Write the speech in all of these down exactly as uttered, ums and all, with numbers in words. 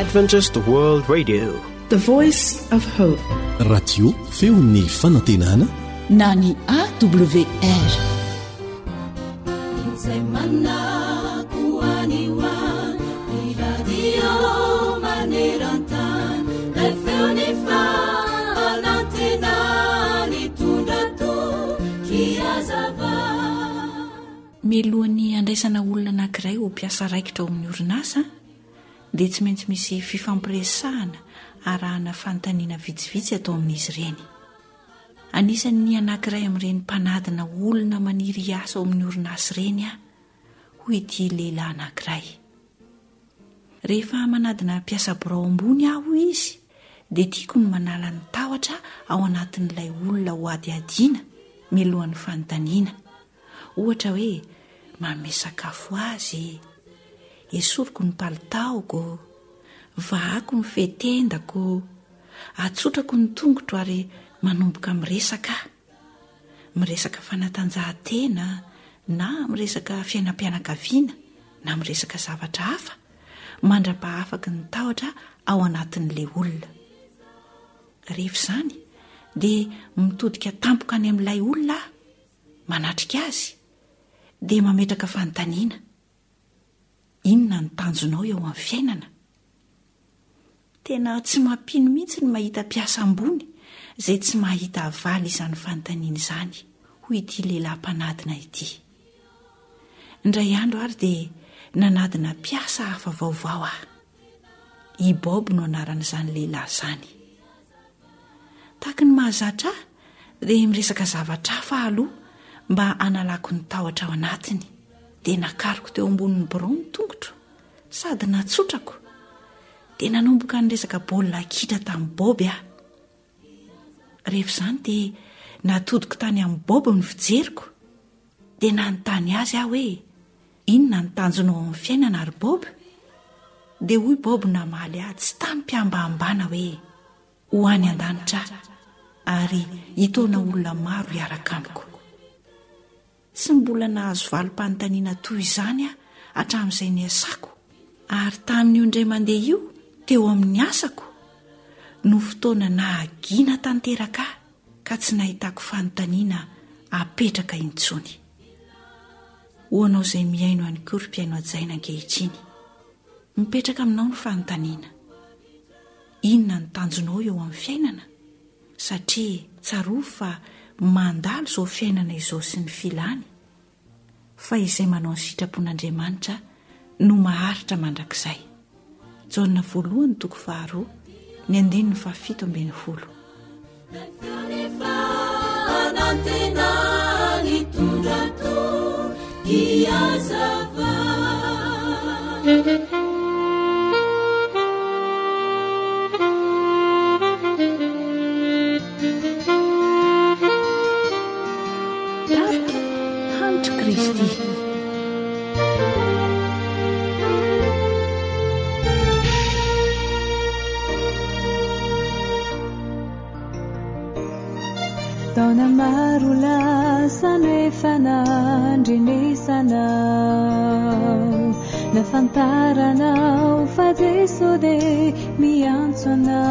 Adventist World Radio, the voice of hope. Radio feon'ny fanantenana na ny A W R. Milohan'ny andraisana olona anankiray ho mpiasa raikitra ao amin'ny orinasa dia tsy maintsy misy fifampiresahana arahana fanontaniana vitsivitsy atao amin'izy ireny. Anisan'ny anankiray amin'ireny mpanadina olona maniry asa ao amin'ny orinasa ireny a hoy ity lehilahy anankiray. Rehefa manadina mpiasa birao ambony aho izy dia tiako ny manala ny tahotra ao anatin'ilay olona ho ady adiana milohan'ny fanontaniana. Ohatra hoe manome sakafo azy, esoriko ny palitaoko, vahako ny fehtendako, atsotrako ny tongotro ary manomboka miresaka miresaka fanatanjahantena na miresaka fiainam-pianakaviana na miresaka zavatra hafa mandra-pahafaky ny tahotra ao anatin'ilay olona. Rehefa izany dia mitodika tampoka any amin'ilay olona manatrika azy dia mametraka fanontaniana. Inona ny tanjonao eo amin'ny fiainana? Tena tsy mampino mihitsy ny mahita mpiasa ambony izay tsy mahita avaly izany fanontaniana izany, hoy ity lehilahy mpanadina ity. Indray andro ary dia nanadina mpiasa hafa vaovao aho. I Bob no anaran'izany lehilahy izany. Tahaka ny mahazatra ahy dia miresaka zavatra hafa aloha mba analako ny tahotra ao anatiny, dia nakariko teo ambonin'ny birao ny tongotro sady natsotrako dia nanomboka ny resaka baolina kitra tamin'ny Bob aho. Rehefa izany dia natodiko tany amin'ny Bob ny fijeriko dia nanontany azy aho hoe inona ny tanjonao amin'ny fiainana ary Bob? Dia hoy Bob namaly ahy tsy tampiambambana hoe ho any an-danitra ary hitona olona maro hiaraka amiko. Tsy mbola nahazo valim-panontaniana toy izany aho hatramin'izay ny asako, ary tamin'io indray mandeha io teo amin'ny asako no fotoana nahagiana tanteraka ka tsy nahitako fanontaniana apetraka intsony. Hoanao izay miaino any koa ry mpiaino ajaina ankehitriny, mipetraka aminao ny fanontaniana. Inona ny tanjonao eo amin'ny fiainana? Satria tsaroa fa mandalo izao fiainana izao sy ny filany, fa izay manao ny sitrapon'Andriamanitra no maharitra mandrakizay. Jaona voalohany toko faharoa ny andininy fahafito ambin'ny folo. Taona maro lasa nefa nandrenesanao, nafantaranao fa Jesu dia miantso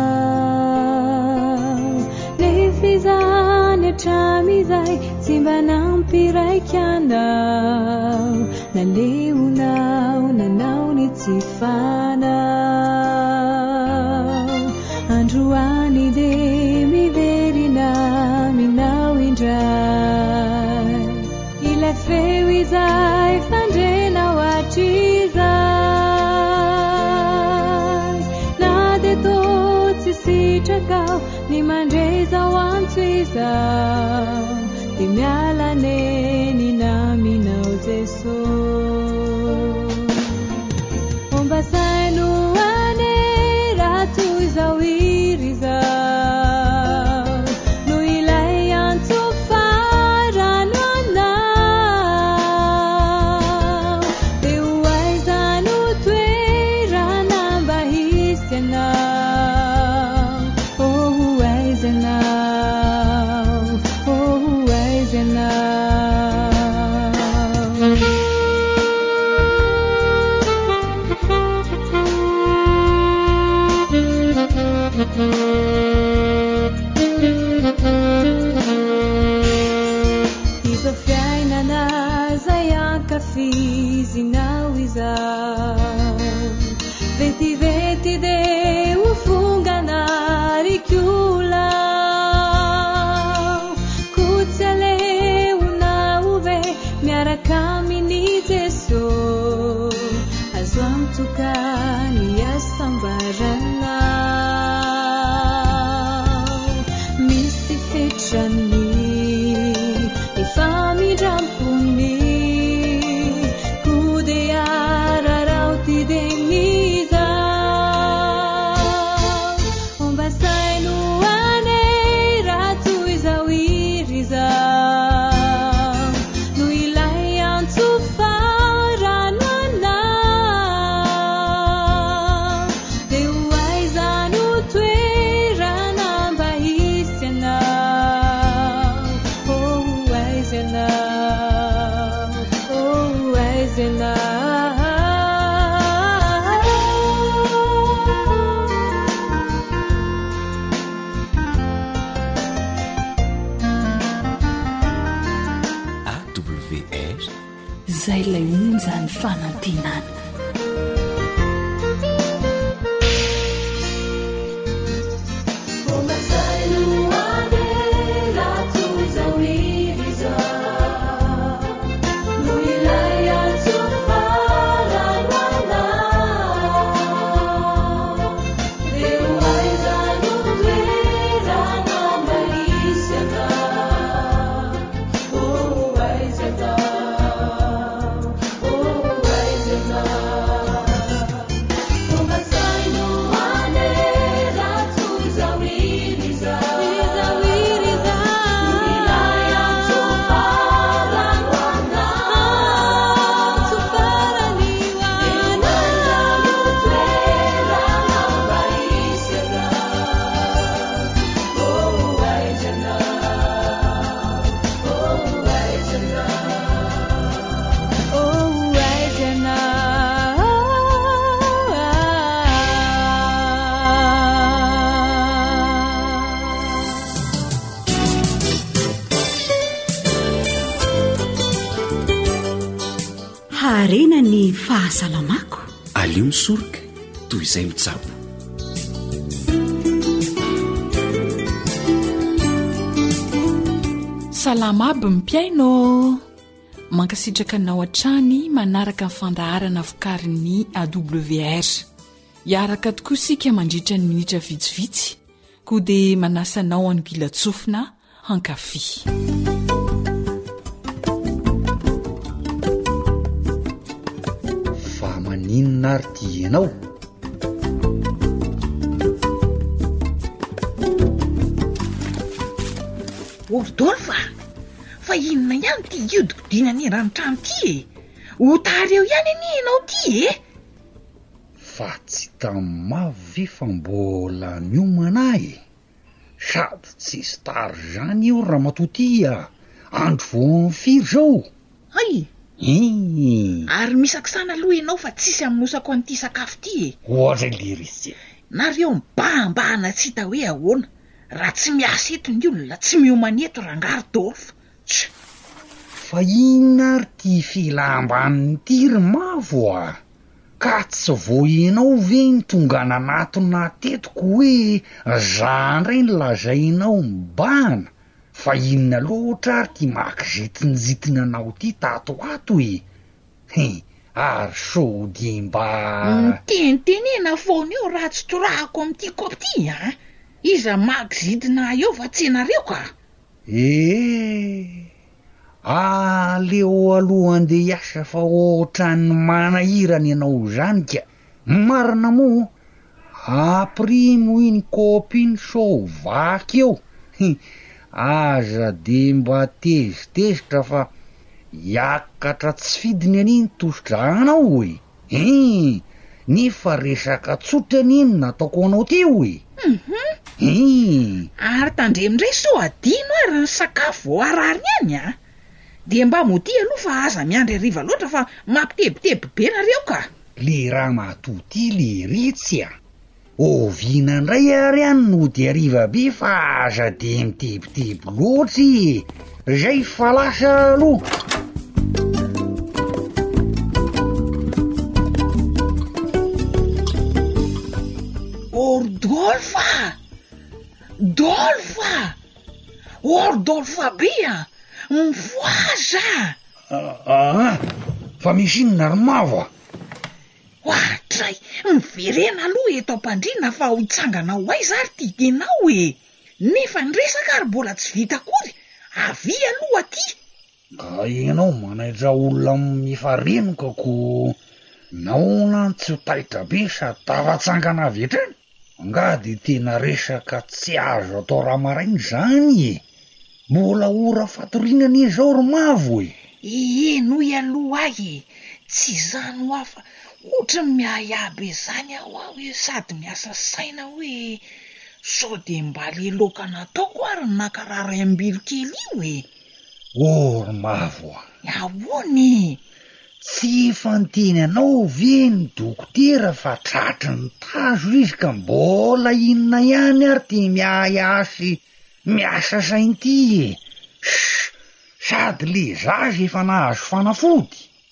anao. Nefa izany hatramizay tsy mba nampiraika anao, naleonao nanao ny tsy fanao. Androany dia miverina minao indray, ilay feo izay fandrenao hatrizay. Na dia toa tsy sitrakao ny mandrezao antso izao, dia miala neny naminao Jesosy. Omba saino ane raha toy izao iry izao, no ilay antso farano anao. Dia ho aiza no toerana mba hisy anao? Oh, ho aiza anao? Oh, ho aiza anao? izay ilay onjany fanantenana. Harena ny fahasalamako. Alio misoroka toy izay mitsabo. Salama aby mpiaino. Mankasitraka anao an-trany manaraka ny fandaharana vokarin'ny A W R. Iaraka tokoa sika mandritra ny minitra vitsivitsy, koa dia manasanao angilatsofina hankafy. Inona ary ty ianao? Ordolfa, fa inona ihany ty iodikodinany ranotrano ty e? Otary eo ihany any ianao ty e? Fa tsy tamavy ve fa mbola miomana e? Sady tsisy tary zany io raha matotia. Andro vao mifiry zao. Hay! Hmm. Ary misakisana aloha ianao fa tsisy aminosako an'ity sakafo ty e. Ohatra lirisy. Nareo mibahambahana tsy hita hoe ahoana. Raha tsy miasa eto ny olona, tsy miomana eto rangary Dolfa. Tch. Fa inona ary ty filamban'ny tiry mavo a? Ka tsy vo ianao ve ny tonga nanatona tetiko hoe zandray ny lazainao mibahana? Fa inona loatra ary ty makizitinzitina anao ty tato ato e? He, ary sody mba... Tentenena foana eo raha tsy torahako amin'ity kopy ty, ha? Iza makizitina eo fa tsenareo ka? Eh, aleo aloha andeha hiasa fa ohatran'ny manahirana ianao zany ka. Marina moa, aprimo iny kopy iny so vaky eo. Aza de mba tezitezitra fa hiakatra tsy fidiny an'iny tosidranao e. Eh, nefa resaka tsotra n'iny nataoko anao teo e. Mhm. Eh. Ary tandremindray so adino ary ny sakafo vao arariny any a. De mba moti aloha fa aza miandry hariva loatra fa mampitebiteby be nareo ka. Le raha matoty le ritsy a. Oviana ndray ary any no de hariva be fa aza de mitebiteby loatsy. Zay fa lasa aloha. Ordolfa! Dolfa! Ordolfa be a! Mivoaza! Ah, fa misy inona ary mavo? Ohatray, miverena aloha eto am-pandriana fa ho itsangana ho aiza ary ty tenao e. Nefa nresaka ary mbola tsy vita akory. Avy aloha aty. Ka ianao manaitra olona mifarenoka ko naona tsy ho taitra be sady tavatsangana avy etrany. Nga de tena resaka tsy azo atao raha marainy zany e. Mbola ora fatorinana izao ry mavo e. Ee, noy aloha ahy e. Tsy zany ho afa. Otra miayabe zany aho hoe sady miasa saina hoe so de mba le loka nataoko ary nakarary ambilo kely io e. Oh, ry mavo. Ahoany? Tsy fanteny anao ve ny dokotera fa tratry ny tazo izy ka mbola inona ihany ary ty miayasy miasa sainty e. Sady le zazy efa nahazo fanafody.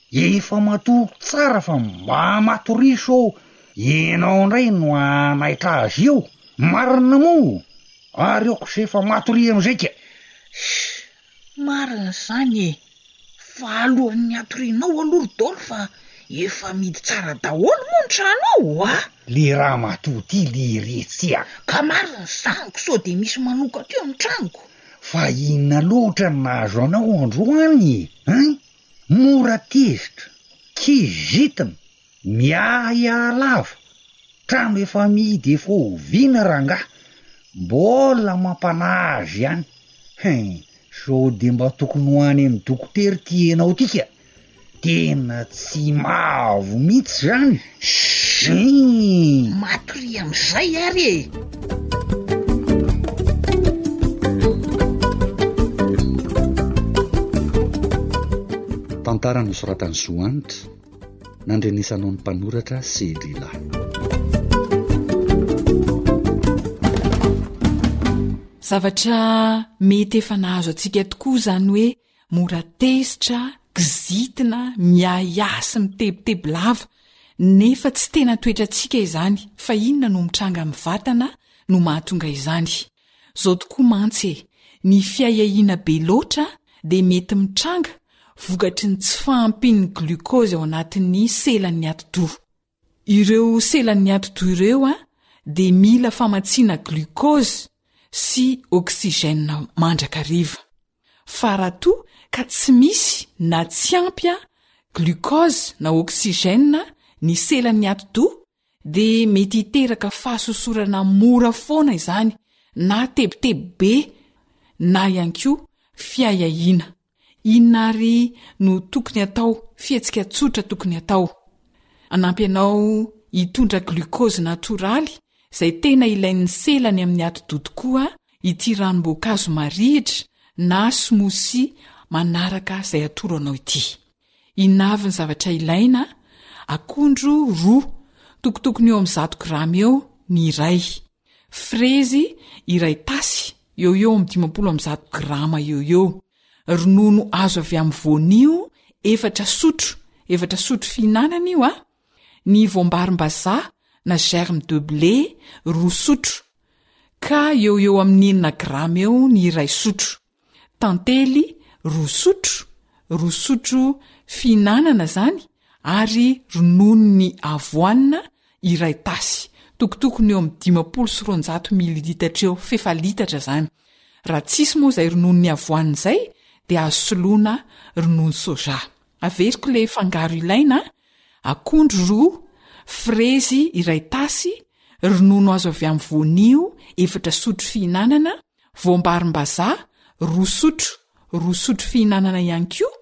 efa matoko tsara fa mba matoriso ianao indray no anaitra azy io marina mo ary oko se fa matory am'izay ka marina zany e fa alohan'ny atorinao aloha dolo fa efa midy tsara daholo moa ny tranao a le raha matoty le retsia ka marina zaniko sao de misy manokatra eo ny tranoko fa inona loatra nazo anao androany hein mora tezitra kizitina miaya lava trano efa midy efa oviana rangah mbola mampanazy ihany hen sao de mba tokony hoany amin'ny dokotera ty ianao tika tena tsy mavo mihitsy zany matory am'izay ary e tantara nosoratany Zoanitra nandrenisanao ny mpanoratra Selila. Zavatra mety efa nahazo antsika tokoa zany hoe mora tezitra, gizitina, miayasy mitebiteby lava nefa tsy tena toetrantsika izany fa inona no mitranga amin'ny vatana no mahatonga izany. Zao tokoa mantsy ny fiahiahina be loatra de mety mitranga vokatry ny tsy fahampian'ny glucose ao anatin'ny selan'ny atidoha. Ireo selan'ny atidoha ireo a de mila famatsiana glucose sy oxygène mandrakariva. Fa raha toa ka tsy misy na tsy ampy glucose na oxygène ny selan'ny atidoha de mety hiteraka fahasosorana mora foana izany na tebiteby be na ihany koa fiahiahina. Inona ary no tokony atao, fihetsika tsotra tokony atao. Anampy anao hitondra glucose natoraly izay tena ilain'ny selany amin'ny atidoha tokoa ity ranom-boankazo marihitra na smoothie manaraka izay atoro anao ity. Inona avy ny zavatra ilaina? Akondro roa tokotokony eo amin'ny zato grama eo ny iray, frezy iray tasy eo eo amin'ny dimampolo amin'ny zato grama eo eo, ronono azo avy amin'ny voanio efatra sotro, efatra sotro fihinanana io a, ny voambarim-bazaha na germe de blé roa sotro ka eo eo amin'ny enina grama eo ny iray sotro, tantely roa sotro, roa sotro fihinanana zany ary ronono ny avoanina iray tasy tokotokony eo amin'ny dimampolo sy roanjato mililitatra eo, fefa litatra zany. Raha tsisy moa izay ronono ny avoanina izay de azo soloina ronono soja. Averiko le fangaro ilaina: akondro roa, frezy iray tasy, ronono azo avy amin'ny voanio efatra sotro fihinanana, voambarim-bazaha roa sotro, roa sotro fihinanana ihany koa,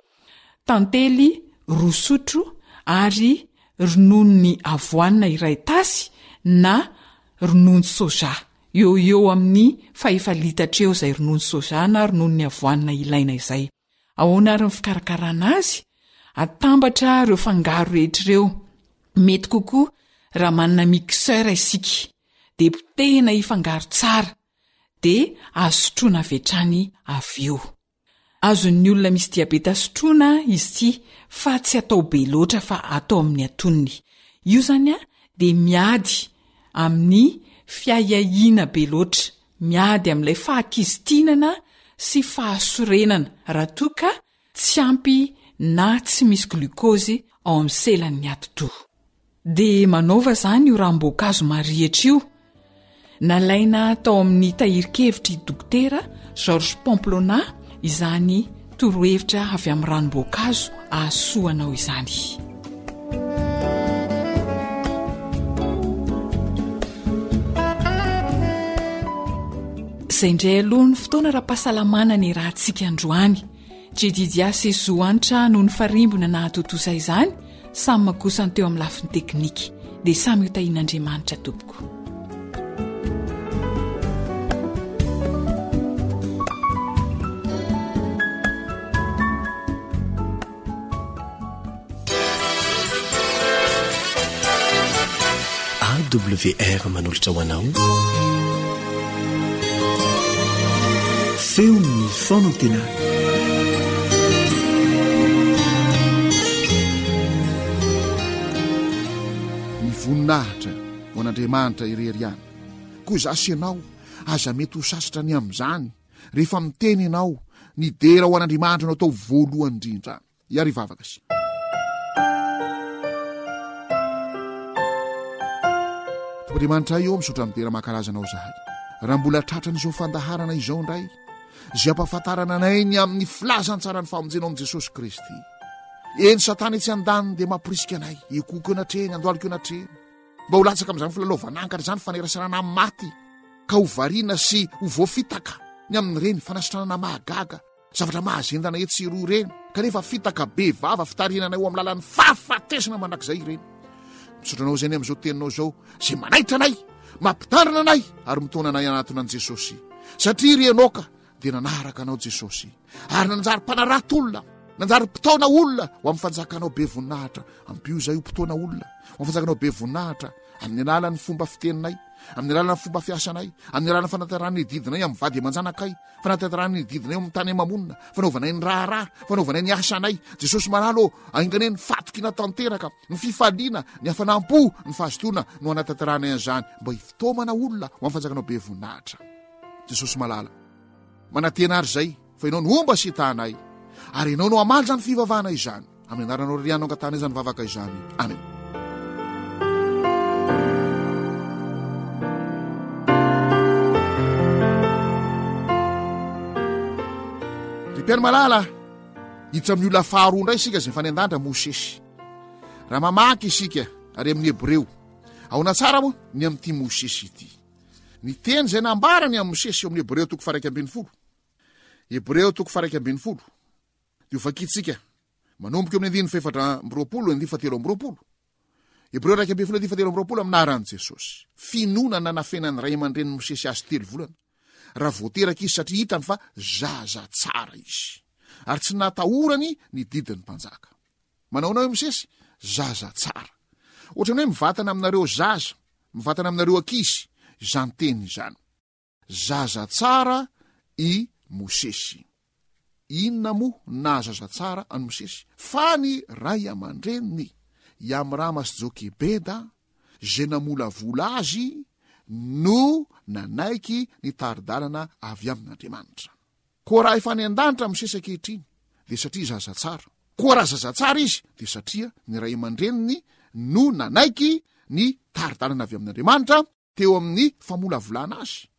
tantely roa sotro ary ronono ny avoanina iray tasy na ronono soja. Eo eo amin'ny fahefa litatra eo izay ronono soja na ronono ny avoanina ilaina izay. Ahoana ary ny fikarakarana azy? Atambatra ireo fangaro rehetra ireo. Mety kokoa raha manana mixeur isika de potehina ifangaro tsara de azo sotroina avy hatrany avy eo. Azon'ny olona misy diabeta sotroina izy ity fa tsy atao be loatra fa atao amin'ny atonony. Io zany a de miady amin'ny fiahiahina be loatra, miady amin'ilay fahakizitinana sy fahasorenana raha toa ka tsy ampy na tsy misy glucose ao amin'ny selan'ny atidoha. De manaova zany io ranom-boankazo marihatra io. Nalaina tao amin'ny tahirikevitra i dokotera Georges Pamplona izany torohevitra avy amin'ny ranom-boankazo ahasoanao izany. Izay indray aloha ny fotoana raha-pahasalamana ny raha antsika androany. Jedidia sy Zoanitra no ny farimbona nahatotosa izany, samy makosany teo amin'ny lafiny teknika dia samy ho tahian'Andriamanitra tompoko. A W R manolotra ho anao feo ny fono tena voninahitra ho an'Andriamanitra irery ihany. Koa zasy ianao aza mety ho sasatra ny amin'izany rehefa miteny ianao ny dera ho an'Andriamanitra no atao voalohany indrindra. Iary vavaka sy Andriamanitra io misotra amin'ny dera mahakalazanao zahay. Raha mbola tratran'izao fandaharana izao indray zay ampahafantarana anay ny amin'ny filazantsara ny famonjenao amin'i Jesosy Kristy. Eny Satana tsy andaniny dia mampirisika anay ekoko anatreny andoaliko anatreny mba ho latsaka amin'izany filalovan'ankatra izany fanerasarana amin'ny maty ka ho variana sy ho voafitaka ny amin'ireny fanasitranana mahagaga zavatra mahazendana etsiroa ireny kanefa fitaka be vava fitarinanay ho amin'ny lalan'ny fahafatesana mandrakizay ireny. Misotranao zay ny amin'izao teninao zao zay manaitra anay mampitarina anay ary mitona anay anatinan'i Jesosy satria ry enoka dia nanaraka anao Jesosy ary nanjary mpanarato olona nanjary mpitaona olona ho amin'ny fanjakanao be voninahitra ampio zay ho mpitaona olona ho amin'ny fanjakanao be voninahitra amin'ny alalan'ny fomba fiteninay amin'ny alalan'ny fomba fiasanay amin'ny alalan'ny fanatanterany didinay amin'ny vady aman-janakay fanatanterany didinay amin'ny tany mamonina fanaovanay ny raharaha fanaovanay ny asanay Jesosy manalo ainganeny fatokina tanteraka ny fifaliana ny hafanampo ny fahazotoana no anatanteranay an'izany mba hifitomana olona ho amin'ny fanjakanao be voninahitra. Jesosy malala manatena ary zay fa ianao no omba sy tanay ary ianao no amaly zany fivavahana izany amin'ny anaranao rianao angatana izany vavaka izany. Amen. Piany malala hiditra amin'ny olona faharoa indray isika zay fanendandra Mosesy. Raha mamaky isika ary amin'ny Hebreo aona tsara moa ny amin'ity Mosesy ity. Ny teny zay nambarany amin'ny Mosesy eo amin'ny Hebreo toko faraiky ambin'ny folo. Hebreo toko faraiky ambin'ny folo. Dio vakitsika manomboka eo amin'ny andiny faefatra ambiroapolo andiny fatelo ambiroapolo. Hebreo raiky ambin'ny folo andiny fatelo ambiroapolo aminaran'i Jesosy. Finonana nafenan'ny ray aman-dreniny Mosesy azy telo volana. Raha voateraka izy satria hitany fa zaza tsara izy ary tsy natahorany ny didin'ny mpanjaka. Manaonao io Mosesy zaza tsara. Ohatrany hoe mivatana aminareo zaza, mivatana aminareo ankizy, izany teny izany. Zaza tsara i Mosesy. Inona moa na zaza tsara any Mosesy? Fa ny ray aman-dreniny i Amrama sy Jokebeda zay namolavola azy no nanaiky ny taridalana avy amin'Andriamanitra. Koa raha efa ny an-danitra Mosesy ankehitriny dia satria zaza tsara. Koa raha zaza tsara izy dia satria ny ray aman-dreniny no nanaiky ny taridalana avy amin'Andriamanitra teo amin'ny famolavolana azy.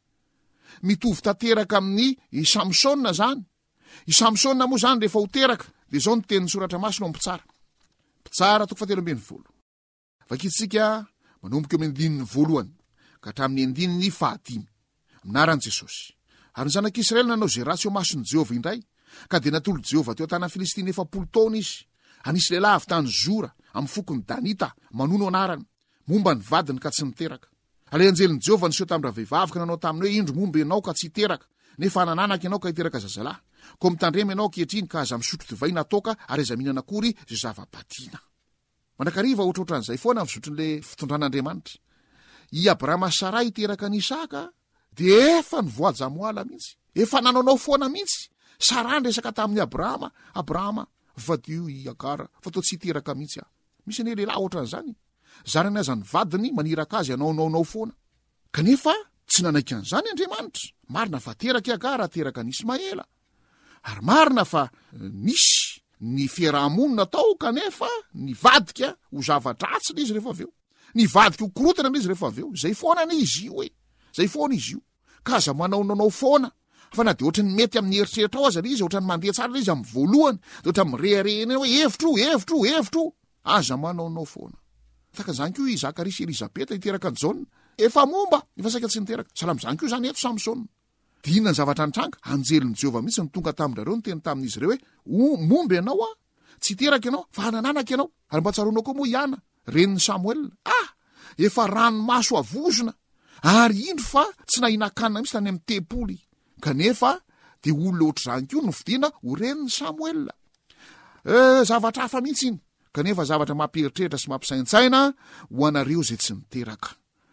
Mitovy tanteraka amin'ny i Samsona zany. I Samsona moa zany rehefa ho teraka dia zao ny tenin'ny soratra masina mpitsara. Mpitsara toko fatelo ambin'ny folo. Vakitsika manomboka eo amin'ny andininy voalohany ka hatramin'ny andininy fahadimy. Aminaran'i Jesosy. Ary ny zanak'Israely nanao zay ratsy eo mason'i Jehovah indray ka dia natolo Jehovah teo an-tanan'ny Filistina efapolo taona izy. Anisy lehilahy avy tany Zora amin'ny fokony Danita manono anarany momba ny vadiny ka tsy niteraka. Ale anjelin'i Jehovah niseho tamin'ny raha vehivavy ka nanao taminy hoe indro momba ianao ka tsy hiteraka nefa anananaka ianao ka hiteraka zazalahy. Ko mitandrema ianao ankehitriny ka aza misotro divay natoka ary aza mihinana akory zay zava-batiana. Mandrakariva ohatrohatran'izay foana amin'ny zotryn'le fitondran'Andriamanitra. I Abrahama sy Sarai hiteraka ny Isaka dia efa ny voajamoala mihitsy. Efa nanaonao foana mihitsy. Sara resaka tamin'ny Abrahama, Abrahama vadio i Agara fa toa tsy hiteraka mihitsy ah. Misy ane lehilahy ohatran'izany. Zarany aza ny vadiny maniraka azy anao naonao foana. Kanefa tsy nanaiky an'izany Andriamanitra. Marina fa teraka i Agara teraka ny Ismaela. Ary marina fa nisy ny fiarahamonina tao kanefa ny vadika ho zava-dratsy izy rehefa aveo. Ny vadika ho korotana izy rehefa aveo. Zay foana ne izy io e. Zay foana izy io. Ka aza manao nanao foana. Fa na dia ohatrany mety amin'ny heritreritra ao aza izy, ohatrany mandeha tsara izy amin'ny voalohany, dia ohatrany mirehirehina hoe hevitro, hevitro, hevitro. Aza manaonao foana. Takan'izany koa i Zakaria sy Elizabeta hiteraka ny Jaona. Efa momba, efa saika tsy niteraka. Salam'izany koa zany eto Samsona. Dia inona ny zavatra nitranga? Anjelin'i Jehovah mihitsy ny tonga tamin'ireo ny teny tamin'izy ireo hoe momba ianao ah, tsy hiteraka ianao, fa hanananaka ianao. Ary mba tsaroanao koa moa Iana, renin'ny Samuel. Ah, efa ranomaso avozona. Ary indro fa tsy nahinan-kanina mihitsy tany amin'ny tempoly. Kanefa dia olona ohatr'izany koa no vidiana ho renin'ny Samuel. E, zavatra hafa mihitsy iny. Kanefa zavatra mampieritreritra sy mampisaintsaina ho anareo zay tsy niteraka.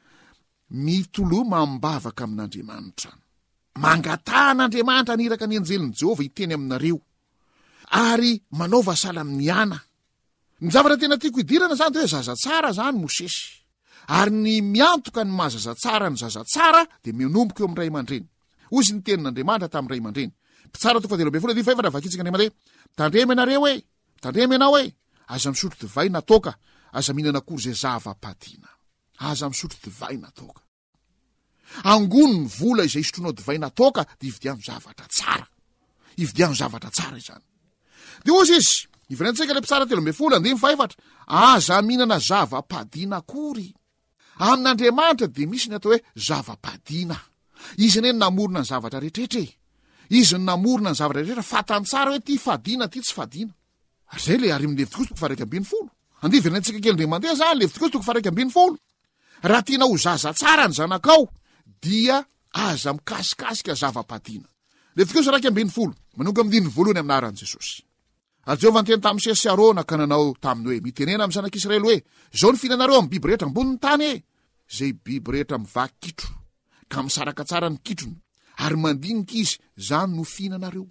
Mitoloha mambavaka amin'Andriamanitra. Mangatan'Andriamanitra niraka ny anjelin'i Jehovah hiteny aminareo. Ary manao vasala amin'ny Iana. ny zavatra tena tiako idirana zany de hoe zaza tsara zany mosesy, ary ny miantoka ny mahazaza tsara ny zaza tsara de mionomboka eo am'ray aman-dreny. Ozy ny tenin'Andriamanitra tam'ray aman-dreny. Pitsara toko fahatelo ambin'ny folo andiny faefatra vakitsika Andriamanitra hoe tandremy anareo e, tandremy ianao e, aza misotro divay natoka, aza mihinana akory zay zava-padina. Aza misotro divay natoka. Angony ny vola izay isotronao divay natoka de ividiano zavatra tsara. Ividiano zavatra tsara izany. De ozy izy, iverentsika le pitsara telo ambin'ny folo andiny faefatra, aza mihinana zava-padina akory. Amin'Andriamanitra de misy ny atao hoe zava-padina. Izy ane namorona ny zavatra rehetrrehetra e. Izy ny namorona ny zavatra rehetrrehetra fatany tsara hoe ty fadina ty tsy fadina. Ary zay le ary amin'ny Levitikosa toko faha raika ambin'ny folo. Andeha iverentsika kely ndray mandeha zany Levitikosa toko faha raika ambin'ny folo. Raha tiana ho zaza tsara ny zanakao dia aza mikasikasika zava-padina. Levitikosa raika ambin'ny folo, manomboka amin'ny dininy voalohany amin'ny anaran'i Jesosy. Ary Jehovah niteny tamin'ny sesy Arona ka nanao taminy hoe mitenena amin'ny zanak'Israely hoe zao ny fihinanareo amin'ny biby rehetra ambony ny tany e, zay biby rehetra mivaky kitro ka misaraka tsara ny kitrony ary mandinika izy zany no fihinanareo.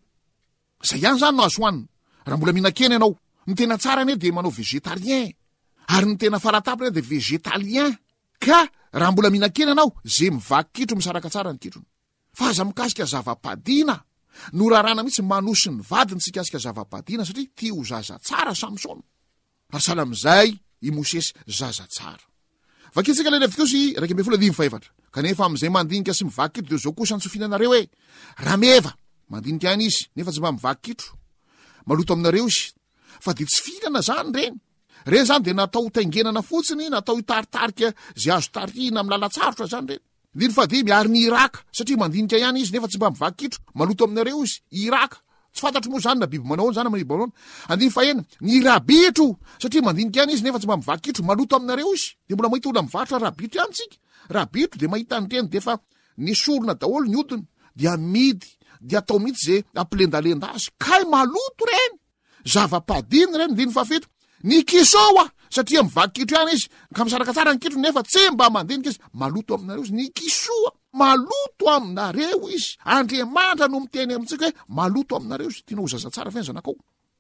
Zay ihany zany no azo hoanina. Raha mbola mihinan-kena ianao, ny tena tsara ane de manao végétarien, ary ny tena faratapitra de végétalien. Ka raha mbola mihinan-kena ianao, zay mivaky kitro misaraka tsara ny kitrony. Fa aza mikasika zava-padina. No rarana mihitsy manosy ny vadiny tsy kasika zava-padina satria tia ho zaza tsara Samson. Ary sahala am'izay i Mosesy zaza tsara. Vakitsika le Levitikosy raika ambin'ny folo andiny faefatra. Kanefa am'izay mandinika sy mivaky kitro de zao kosa ny tsofinanareo hoe rameva mandinika any izy nefa tsy mba mivaky kitro. Maloto aminareo izy. Fa de tsy fihinana zany reny. Reny zany de natao taingenana fotsiny, natao hitaritarika zay azo tarihina amin'ny lalatsarotra zany reny. Ndiny fadimy ary ny iraka satria mandinika ihany izy nefa tsy mba mivaky kitro. Maloto aminareo izy iraka. Tsy fantatro moa zany na biby manao zany amin'ny biby manao. Andiny fahenina ny rabitro satria mandinika ihany izy nefa tsy mba mivaky kitro. Maloto aminareo izy. De mbola mahita olona mivarotra rabitro ihany tsika. Rabitro de mahita an'ireny de fa nisorona daholo ny odiny dia amidy de atao mihitsy zay ampilendalenda azy. Kay maloto reny. Zava-padiny reny. Ndiny fafito ny kisoa satria mivaky kitro ihany izy ka misaraka tsara ny kitro nefa tsy mba mandinika izy. Maloto aminareo izy. Ny kisoa maloto aminareo izy. Andriamanitra no miteny amintsika hoe maloto aminareo izy. Tiana ho zaza tsara fe ny zanakao.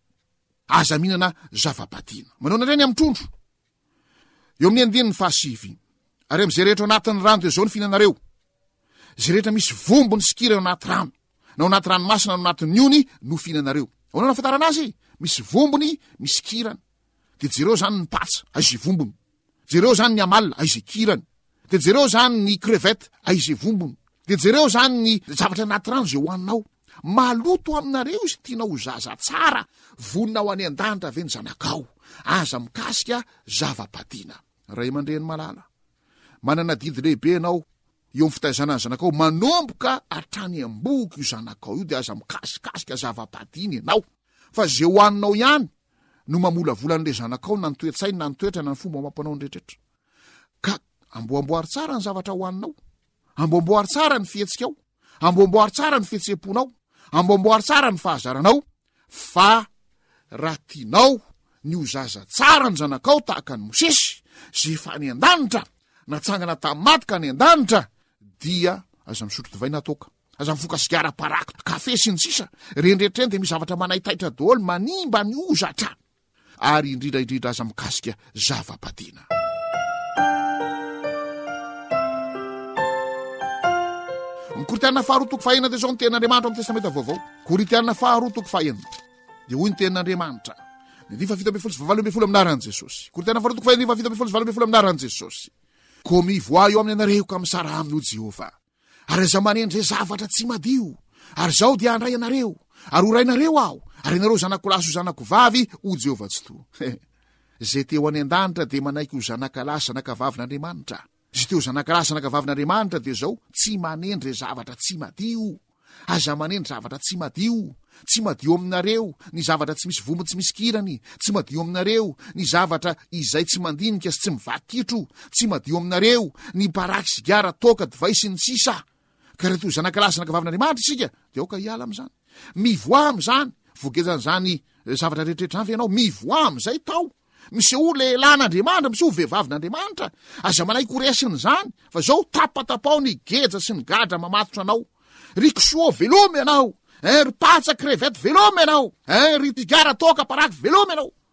Aza mihinana zava-padina. Manao nareny amin'ny trondro. Eo amin'ny andininy fahasivy. Ary am'izay rehetra anatin'ny rano de zao ny fihinanareo. Zay rehetra misy vombony sy kira ao anaty rano. Na ao anaty ranomasina na anatin'ny ony no fihinanareo. Ao na nafatarana azy, misy vombony, misy kirany. De jereo zany ny patsa, aizy vombony. Jereo zany ny amalina, aizy kirany. De jereo zany ny crevette, aizy vombony. De jereo zany ny zavatra anaty rano zay hoaninao. Maloto aminareo izy tiana ho zaza tsara, vonina ho any an-danitra ve ny zanakao. Aza mikasika zava-padina. Ray aman-dreny malala. Manana didy lehibe ianao eo amin'ny fitaizana ny zanakao, manomboka hatrany am-boky io zanakao io de aza mikasikasika zava-padina ianao. Fa zay hoaninao ihany no mamolavolan'le zanakao na ny toe-tsainy na ny toetra na ny fomba mampanao ny rehetraretra. Ka amboamboary tsara ny zavatra hoaninao. Amboamboary tsara ny fihetsikao. Amboamboary tsara ny fihetseponao. Amboamboary tsara ny fahazaranao. Fa raha tianao ny ho zaza tsara ny zanakao tahaka ny Mosesy zay fa ny an-danitra natsangana tamin'ny maty ka ny an-danitra dia aza misotro divay natoka. Aza mifoka sigara paraka, kafe sy ny sisa. Renrehetra eny de misy zavatra manaitaitra daholo manimba ny ozatra. Ary indrindra indrindra aza mikasika zava-padina. Koritianina faharoa toko fahaenina de zao ny tenin'Andriamanitra amin'ny testamenta vaovao. Koritianina faharoa toko fahaenina. De hoy ny tenin'Andriamanitra. Ny fafito ambin'ny folo sy valo ambin'ny folo amin'aran'i Jesosy. Koritianina faharoa toko fahaenina, fafito ambin'ny folo sy valo ambin'ny folo amin'aran'i Jesosy. Ko mivoa eo amin'ny anareo ka misara aminy o Jehovah. Ary aza manendry zay zavatra tsy madio. Ary zao dia andray anareo. Ary ho rainareo aho. Ary ianareo zanako lahy sy zanako vavy o Jehovah tsy to. Zay teo any an-danitra de manaiky ho zanaka lahy zanaka vavin'Andriamanitra. Zay teo zanaka lahy zanaka vavin'Andriamanitra de zao tsy manendry zavatra tsy madio. Aza manendry zavatra tsy madio. Tsy madio aminareo ny zavatra tsy misy vombo tsy misy kirany. Tsy madio aminareo ny zavatra izay tsy mandinika sy tsy mivaky kitro. Tsy madio aminareo ny paraky sigara toka divay sy ny sisa. Ka raha to zanaka lahy zanaka vavin'Andriamanitra isika de aoka hiala am'zany. Mivoa am'zany. Vogezan'zany zavatra rehetraretra zany fe ianao mivoa am'zay tao. Misy ho lehilahin'Andriamanitra, misy ho vehivavin'Andriamanitra. Aza manaiky horesiny zany. Fa zao tapatapao ny geja sy ny gadra mamatotra anao. Ry kisoa velomy ianao. Hein, ry patsa crevette velomy ianao. Hein, ry tigara toka paraky velomy ianao.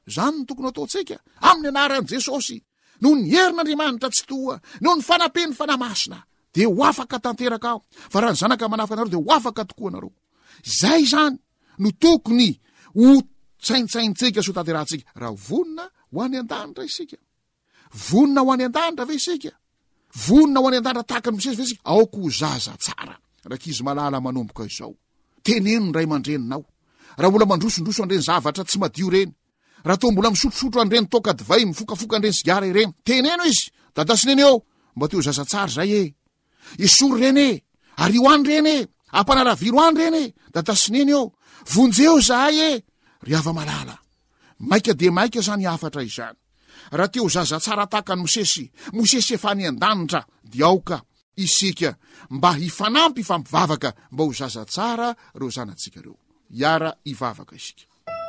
zany no tokony ataontsika amin'ny anaran' jesosy no ny herin'andriamanitra tsy toa no ny fanapeny fanamasina de ho afaka tanteraka aho fa raha ny zanaka manafaka anareo de ho afaka tokoa anareo. Zay zany no tokony ho tsaintsaintsika so tanterahantsika raha vonina ho any an-danitra isika. Vonina ho any an-danitra ve isika? Vonina ho any an-danitra tahaka ny Mosesy ve isika? Aoko ho zaza tsara rakizy malala manomboka izao. Teneno ny ray aman-dreninao. Raha mbola mandrosondroso andreny zavatra tsy madio reny, raha to mbola misotrosotro andreny toka divay mifokafoka andreny sigara ireny, teneno izy dadasineny eo mba teo zaza tsara zay e, isory reny e, ary ho any reny e, ampanaraviro any reny e, dadasineny eo vonjeo zahay e, ry ava malala. Maika de maika zany afatra izany. Raha teo zaza tsara tahaka ny Mosesy, Mosesy efa any an-danitra, dia aoka isika mba hifanampy fampivavaka mba ho zaza tsara reo zanatsika reo. Iara ivavaka isika.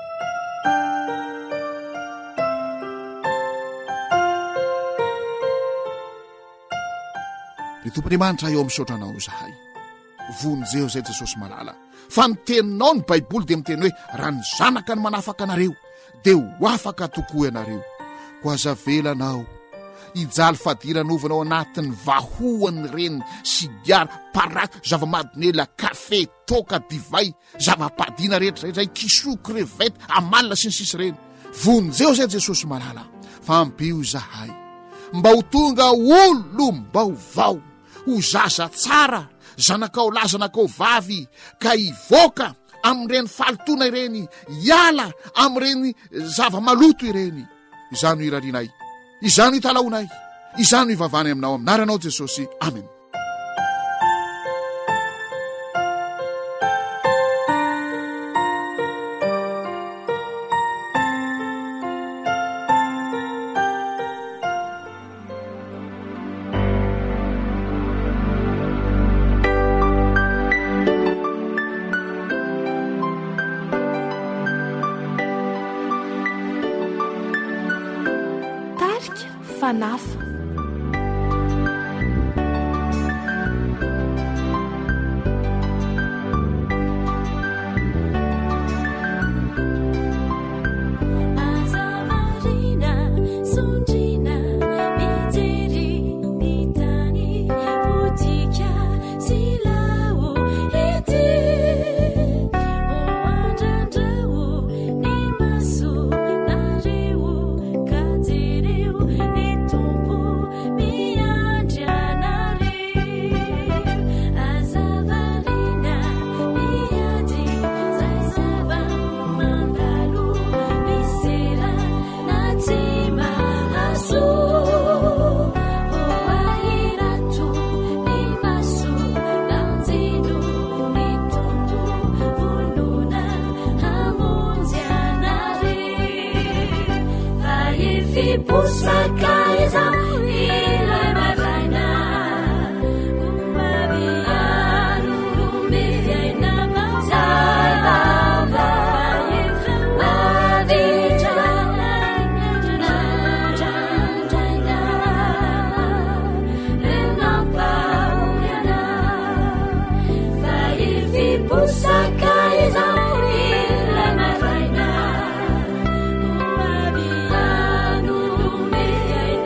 Ny tompon'Andriamanitra eo misaotranao zahay. Vonjeo zay Jesosy malala. Fa miteninao ny Baiboly de miteny hoe raha ny zanaka ny manafaka anareo de ho afaka tokoa ianareo. Ko aza velanao ijaly fadiranovana anatin'ny vahoany reny sigara, parak, zava-madinela, kafe, toka, divay, zava-padina rehetrarehetra, kiso, crevette, amalina sy ny sisy reny. Vonjeo zay Jesosy malala. Fampio zahay mba ho tonga olo mba ho vao, ho zaza tsara, zanakao lahy zanakao vavy, ka ivoaka am'ireny falotona ireny, iala am'ireny zava-maloto ireny. Izano irarinay, izano italaonay, izano ivavany aminao aminaranao Jesosy. Amen. Fanafa. Pusaka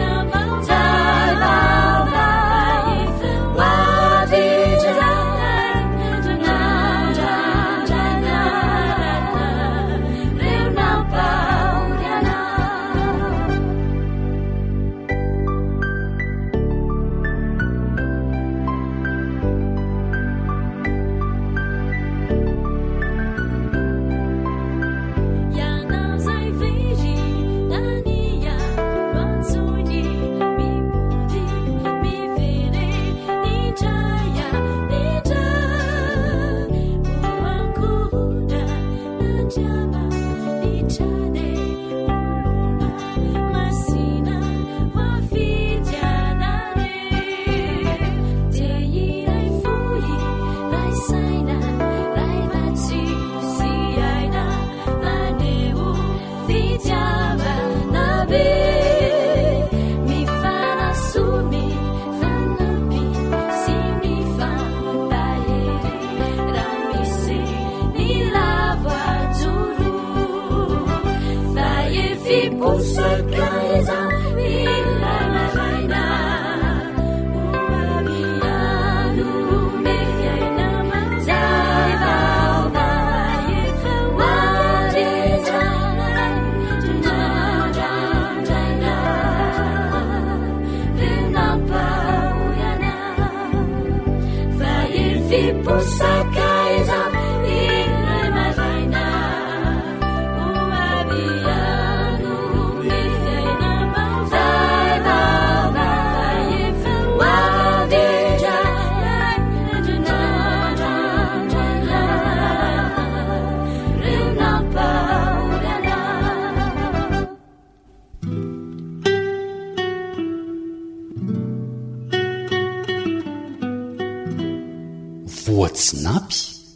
voatsinapy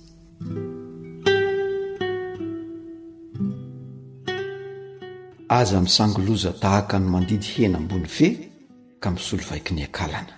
aza misangoloza tahaka ny mandidy hena ambony fe ka misolo vaiky ny akalana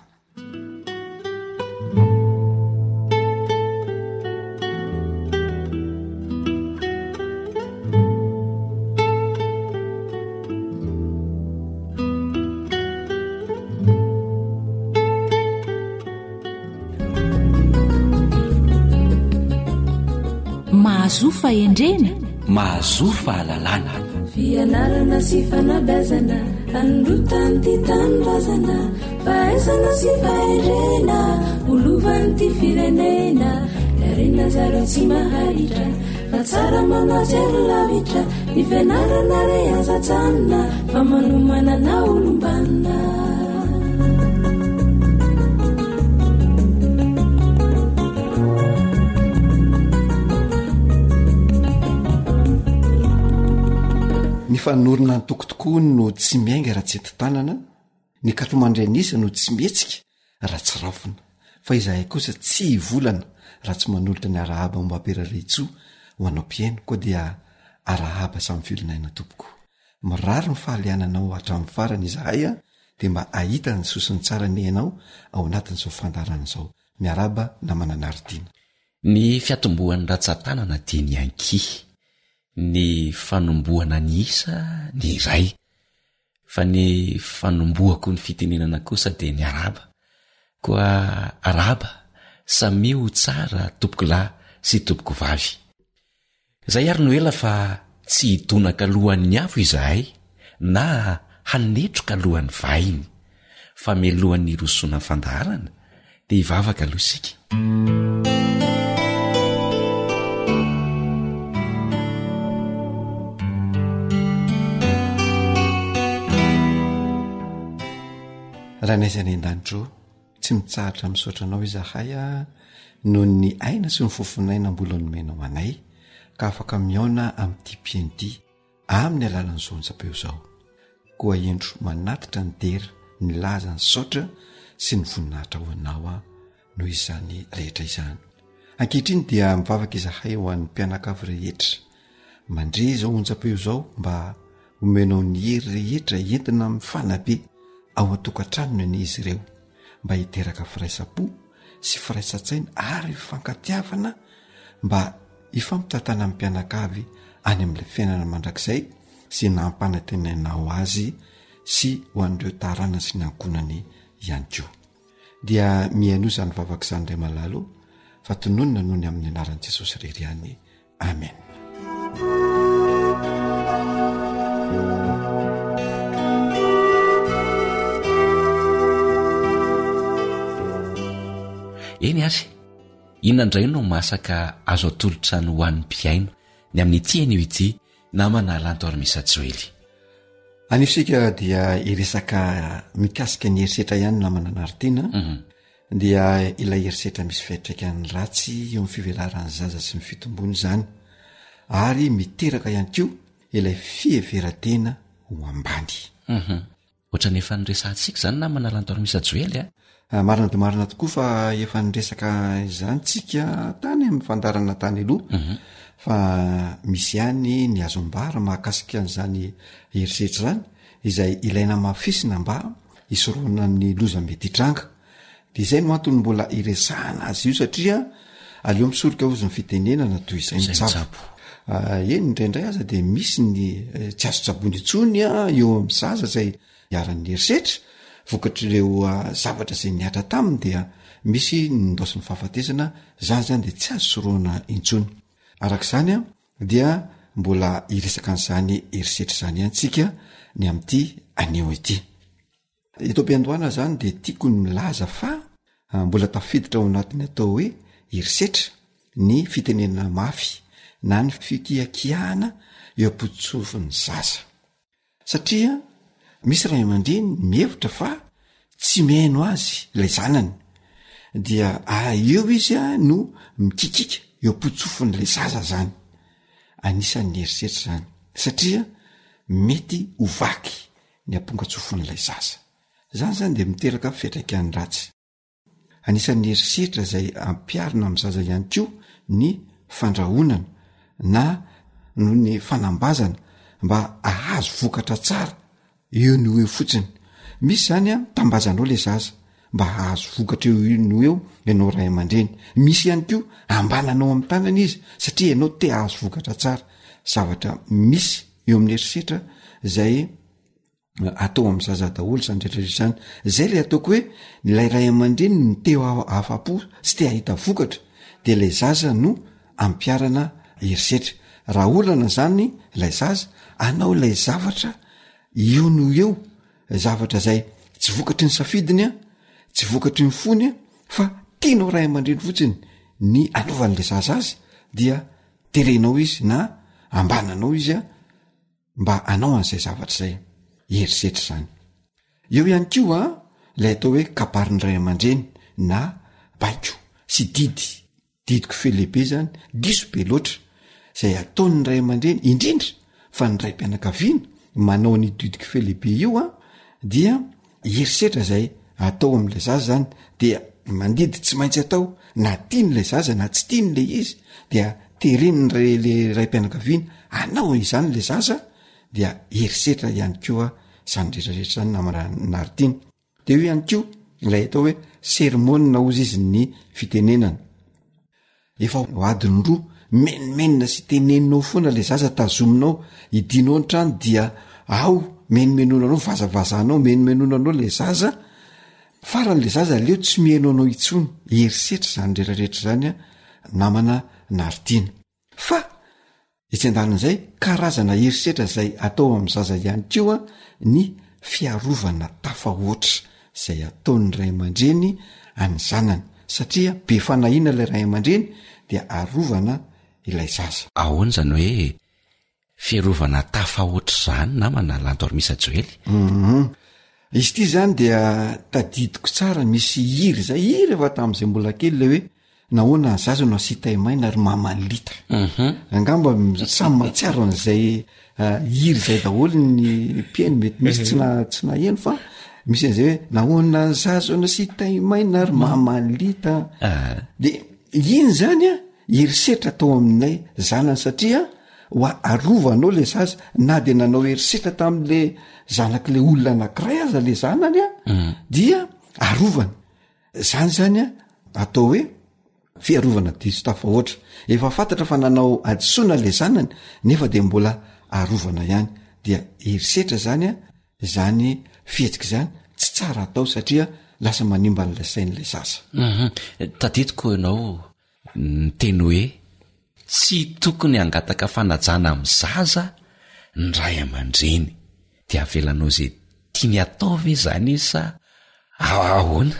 mahazo fahendrena mahazo fahalalana fianarana sy fanabazana androtany ty tanindrazana fahaizana sy fahendrena olovany ty firenena iarena zareo tsy maharitra fa tsara manajery lavitra ny fianarana re azatsanina fa manomanana olombanina ny fanorona ny tokotokoa no tsy miainga raha tsy enti-tanana ny katomandrenisa no tsy mihetsika raha tsy rafina fa izahay kosa tsy hivolana raha tsy manolotra ny arahaba momba amperareitso ho anao mpiaino koa dia arahaba samy filonaina tompoko mirary ny fahaliananao hatramin'ny farany izahay a dia mba ahita ny sosiny tsara ny ianao ao anatin'izao fandarana izao miaraba na mananaritiana ny fiatombohan'ny ratsan-tanana dia ny anky ny fanombohana ny isa ny iray fa ny fanombohako ny fitenenana kosa dia ny araba koa araba samy ho tsara tompoko lahy sy tompoko vavy izay ary no ela fa tsy hitonaka lohan'ny afo izahay na hanetroka lohan'ny vahiny fa melohan'ny rosona ny fandaharana dia hivavaka aloha isika raha naizany an-danitro tsy mitsahatra misaotranao izahay a noho ny aina sy ny fofonaina mbola nomenao anay ka afaka miaona amin'ity pienty amin'ny alalan'ny zonjapeo izao koa endro manatitra ny dera ny laza ny saotra sy ny voninahitra ho anao a noho izany rehetra izany ankehitriny dia mivavaka izahay ho an'ny mpianakavy rehetra mandre izao onjapeo izao mba homenao ny hery rehetra entina mifanabe ao an-tokantranony ny izy ireo mba hiteraka firaisapo sy firaisan-tsaina ary fankatiavana mba hifampitatana amin'ny mpianakavy any amin'ilay fiainana mandrakizay sy nampanantenanao azy sy ho an'ireo tarana sy ny ankonany ihany koa dia miainoza ny vavaka izany ray malalo fa tononina noho ny amin'ny anaran'i Jesosy irery ihany amen. eny azy inandray no masaka azo atolotra ny ho an'ny mpiaino ny amin'ny tiany io ity namana lanto armisa joely anisika dia iresaka mikasika ny herisetra ihany namana naritiana mm-hmm. dia ilay herisetra misy fiatraikany ratsy eo amin'ny fivelaran'ny zaza sy ny fitombony izany ary miteraka ihany koa ilay fieveran-tena ho ambany mm-hmm. ohatra ny efa nyresantsika izany namana lanto armisa joely a marina dia marina tokoa fa efa nyresaka izany tsika tany amin'ny fandarana tany aloha mm-hmm. fa misy ihany ny azombara mahakasika an'izany herisetra izany izay ilaina mafisina mba hisoroana ny loza mety hitranga dia izay no antony mbola iresahana azy io satria aleo misoroka ozy ny fitenenana toy izay mitsapo eny indraindray aza de misy ny tsy azo-tsabony itsony a eo amy zaza zay iaran'ny erisetra vokatr'ireo zavatra zay niatra taminy dia misy nindosiny fahafatesana zany zany de tsy azo soroana intsony arak'izany a dia mbola iresaka an'izany erisetra zany ihany tsika ny am'ty aneo ity eto am-piandohana zany de tiako ny milaza fa mbola tafiditra ao anatiny atao hoe erisetra ny fitenenana mafy na ny fikiakiahana eo ampotsofin'ny zaza satria misy ray aman-dreny mihevitra fa tsy miheno azy ilay zanany dia a eo izy a no mikikika eo ampotsofin'lay zaza zany anisan'ny erisetra zany satria mety hovaky ny ampongatsofin'lay zaza zany zany de miteraka fiatraikany ratsy anisan'ny erisetra zay ampiarina amin'ny zaza ihany koa ny fandrahonana na no ny fanambazana mba ahazo vokatra tsara eo no eo fotsiny misy zany a tambazanao le zaza mba ahazo vokatra eo no eo ianao ray aman-dreny misy ihany koa ambananao amin'ny tanana izy satria ianao te ahazo vokatra tsara zavatra misy eo amin'ny erisetra zay atao amin'ny zaza daholo zany rehetrarehetra zany zay le ataoko hoe lay ray aman-dreny ny teo afa-po sy te ahita vokatra de lay zaza no ampiarana erisetra raha olana zany lay zaza anao lay zavatra eo no eo zavatra zay tsy vokatry ny safidiny a tsy vokatry ny fony a fa tianao ray aman-dreny fotsiny ny anovan'lay zaza azy dia terenao izy na ambananao izy a mba anao an'izay zavatra zay erisetra zany eo ihany koa a lay atao hoe kabarin'ny ray aman-dreny na baiko sy didy didiko felehibe zany diso be loatra zay ataon'ny ray aman-dreny indrindra fa ny ray mpianakaviana manao ny didiko felehibe io a dia erisetra zay atao am'lay zaza zany dia mandidy tsy maintsy atao na tian'lay zaza na tsy tian'lay izy dia tereniny le ray mpianakaviana anao izany le zaza dia erisetra ihany koa zany rehetrarehetra zany namarinaritiny de io ihany koa lay atao hoe sermonina ozy izy ny fitenenana efa ho adiny roa menimenina sy teneninao foana le zaza tazominao idinao ny trano dia ao menimenonanao vazavazanao menimenonanao le zaza faran'le zaza leo tsy miheno anao itsony erisetra zany rehetrarehetra zany a namana naritiny fa etsy an-dalin'izay karazana erisetra zay atao amin'ny zaza ihany koa ny fiarovana tafahoatra zay ataon'ny ray aman-dreny any zanany satria be fanahina ilay ray aman-dreny dia arovana ilay zaza ahoana zany hoe fiarovana tafahoatra zany na mana lantormisa joely mhm izy ity zany dia tadidiko tsara misy iry zay iry efa tamin'izay mbola kely le hoe nahoana ny zaza no asitay maina ary mamalita angamba samy matsiaro an'izay iry zay daholo ny mpiainy mety misy tsy na tsy naheno fa misy an'izay hoe nahoana ny zaza no asitay maina ary mamalita de iny zany a erisetra atao aminay zanany satria hoa arovanao le zaza na de nanao erisetra tam'le zanak'le olona anankiray aza le zanany a dia arovana zany zany a atao hoe fiarovana diso tafahoatra efa fantatra fa nanao adisoana le zanany nefa de mbola arovana ihany dia erisetra zany a zany fihetsika zany tsy tsara atao satria lasa manimba n'la sain'le zaza tadidiko ianao ny teny hoe tsy tokony angataka fanajana amin'ny zaza ny ray aman-dreny de avelanao zay tiany atao ve zany izy sa ahoana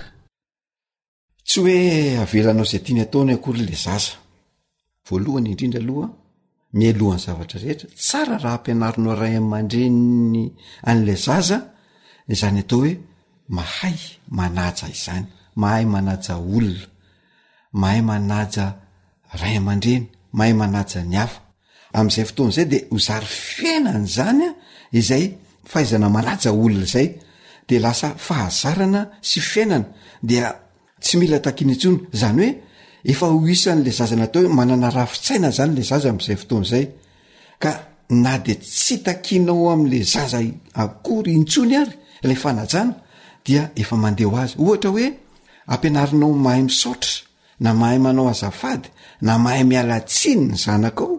tsy hoe avelanao zay tiany ataony akory le zaza voalohany indrindra aloha mialohan'ny zavatra rehetra tsara raha ampianarinao ray aman-dreny an'lay zaza zany atao hoe mahay manaja izany mahay manaja olona mahay manaja ray aman-dreny mahay manaja ny hafa am'izay fotoana izay de hozary fiainany zany a izay fahaizana manaja olona zay de lasa fahazarana sy fiainana dia tsy mila takiny intsony zany hoe efa ho isan'le zaza natao hoe manana rafitsaina zany le zaza am'izay fotoana izay ka na de tsy takinao am'le zaza akory intsony ary ilay fanajana dia efa mandeha ho azy ohatra hoe ampianarinao mahay misaotra na mahay manao azafady na mahay miala tsiny ny zanakao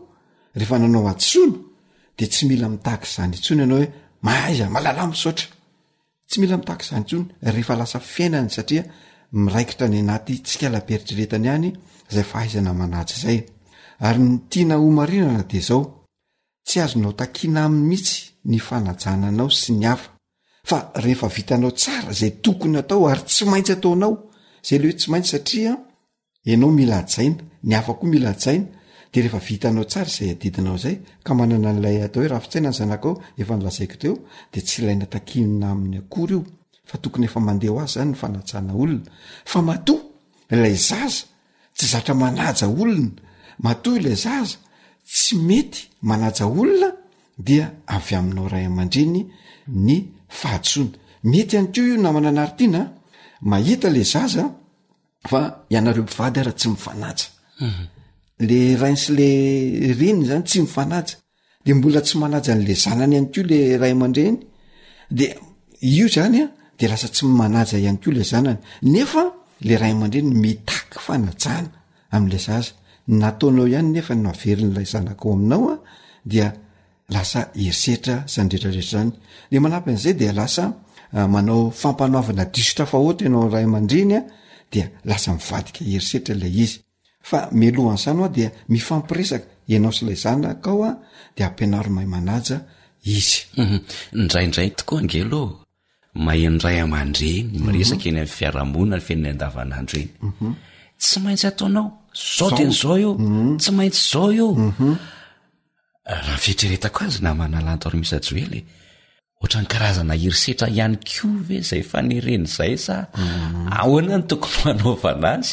rehefa nanao atsono de tsy mila mitahaka izany intsony ianao hoe mahaiza malala misaotra tsy mila mitahaka izany intsony rehefa lasa fiainany satria miraikitra ny anaty tsikalaperitreretany ihany zay fahaizana manaja zay ary ny tiana homarinana de zao tsy azonao takiana amin'ny mihitsy ny fanajananao sy ny hafa fa rehefa vitanao tsara zay tokony atao ary tsy maintsy ataonao zay le hoe tsy maintsy satria ianao mila ajaina ny hafa koa mila ajaina de rehefa vitanao tsara zay adidinao zay ka manana an'ilay atao hoe rafitsaina ny zanakao efa nilazaiko teo de tsy ilaina takinina amin'ny akory io fa tokony efa mandeha ho azy zany ny fanajana olona fa matoa ilay zaza tsy zatra manaja olona matoa ilay zaza tsy mety manaja olona dia avy aminao ray aman-dreny ny fahatsona mety ihany ko io namana anaritiana mahita le zaza fa ianareo mpivady ara tsy mifanaja le rainy sy le reny zany tsy mifanaja de mbola tsy manaja n'le zanany ihany ko le ray aman-dreny de io zany a de lasa tsy manaja ihany ko le zanany nefa le ray aman-dreny mitaky fanajana am'le zaza nataonao ihany nefa no averin'lay zanakao aminao a dia lasa herisetra zany rehetrarehetra zany de manampy an'izay de lasa uh, manao fampanoavana disotra fa ohatra ianao ray aman-dreny a dia lasa mivadika herisetra ilay izy fa milohan'izany oa dia mifampiresaka ianao sy lay zanakao a de ampianaro mahay manaja izy ndraindray tokoa angelo mahendray aman-dreny miresaka eny amin'ny fiarahamonina ny fiainany andavanandro eny tsy maintsy ataonao zao de zao io tsy maintsy zao io raha fieritreretako azy na manalanto ary misy ajoely ohatra ny karazana herisetra ihany ko ve zay fanireny zay sa ahoana ny tokony manaovana azy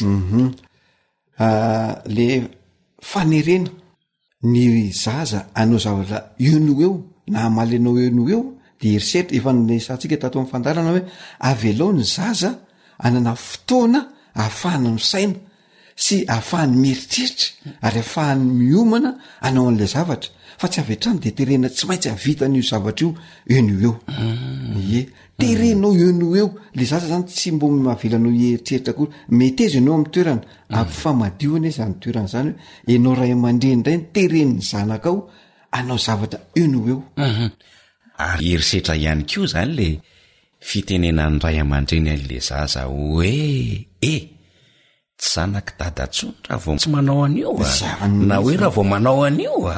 le fanirena ny zaza anao zavatra eno eo na amaly anao eno eo de herisetra efa nysantsika tato amin'ny fandarana hoe avelao ny zaza anana fotoana ahafahany misaina sy ahafahany mieritreritra ary ahafahany miomana anao an'lay zavatra fa tsy avetrany de terena tsy maintsy avitan'io zavatra io eno eo e terenao eno eo le zaza zany tsy mbo mahavelanao hieritreritra koa mety ezy ianao amin'ny toerana ampifamadiona zany toerana zany hoe enao ray aman-dreny indray ny tereniny zanakao anao zavatra eno eo ary herisetra ihany ko zany le fitenenany ray aman-dreny an'le zaza hoe e tsy zanaky dadatsony raha vao tsy manao an'io a na hoe raha vao manao an'io a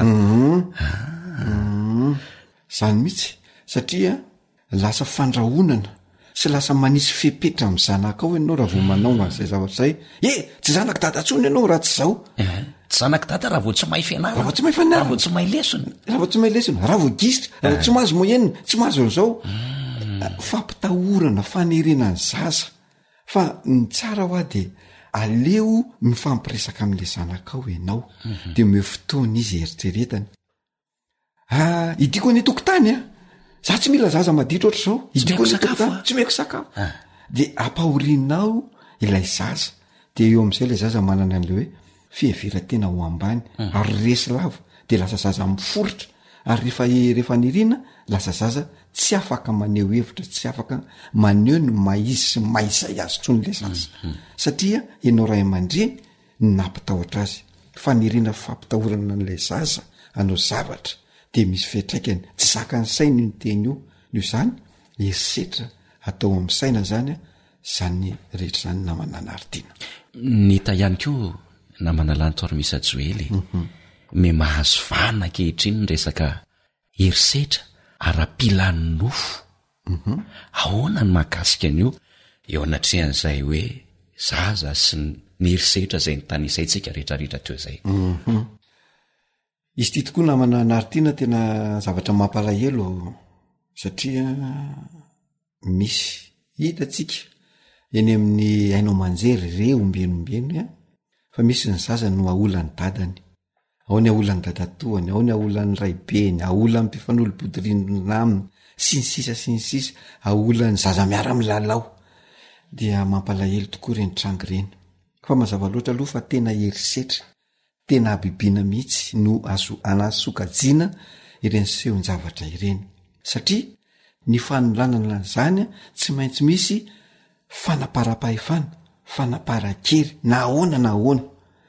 zany mihitsy satria lasa fandrahonana sy lasa manisy fepetra amin'ny zanakao ianao raha vao manao an'izay zavatra zay e tsy zanaky dadatsony ianao raha tsy zao tsy zanaky dada raha vao tsy mahay fianarana raha vao tsy mahay fianarana raha vao tsy mahay lesona raha vao tsy mahay lesona raha vao gisitra raha vao tsy mahazo moyenina tsy mahazo an'izao fampitahorana fanerenany zaza fa ny tsara ho a de aleo mifampiresaka amin'le zanakao ianao de me fotoana izy eritreretany ah idiko any tokotany a za tsy mila zaza maditra oatra zao idiko any tokotany tsy meko sakafo de ampahorinao ilay zaza de eo am'izay lay zaza manana an'le hoe fihevera-tena ho ambany ary resy lava de lasa zaza miforotra ary rehefa rehefa nirina lasa zaza tsy afaka maneho hevitra tsy afaka maneho ny maizy sy maizay azo tsony le zaza satria ianao ray aman-dreny nampitahotra azy fanirina fampitahorana n'lay zaza anao zavatra de misy fetraikany tsy zaka ny saina io teny io io zany herisetra atao amin'ny saina zany a zany rehetra zany namana anaritiana ny ta ihany ko namana lanto ary misy ajoely me mahazo vana kehitriny ny resaka herisetra ara-pilany nofo ahoana ny mahakasika an'io eo anatrehan'izay hoe zaza sy ny herisetra zay ny tany isaitsika rehetrarehetra teo zay izy ty tokoa namana anaritiana tena zavatra mampalahelo satria misy hitatsika eny amin'ny ainao manjery re ombenombeno a fa misy ny zaza no aolany dadany ao ny aolany dadatoany ao ny aolan'ny raibeny aolan'ny mpifanolo-bodirinona aminy sy ny sisa sy ny sisa aolany zaza miara milalao dia mampalahelo tokoa reny trango reny fa mazava loatra aloha fa tena herisetra tena abibina mihitsy no azo anasokajiana ireny sehon-javatra ireny satria ny fanolanana zany tsy maintsy misy fanapara-pahefana fanapara-kery na ahoana na ahoana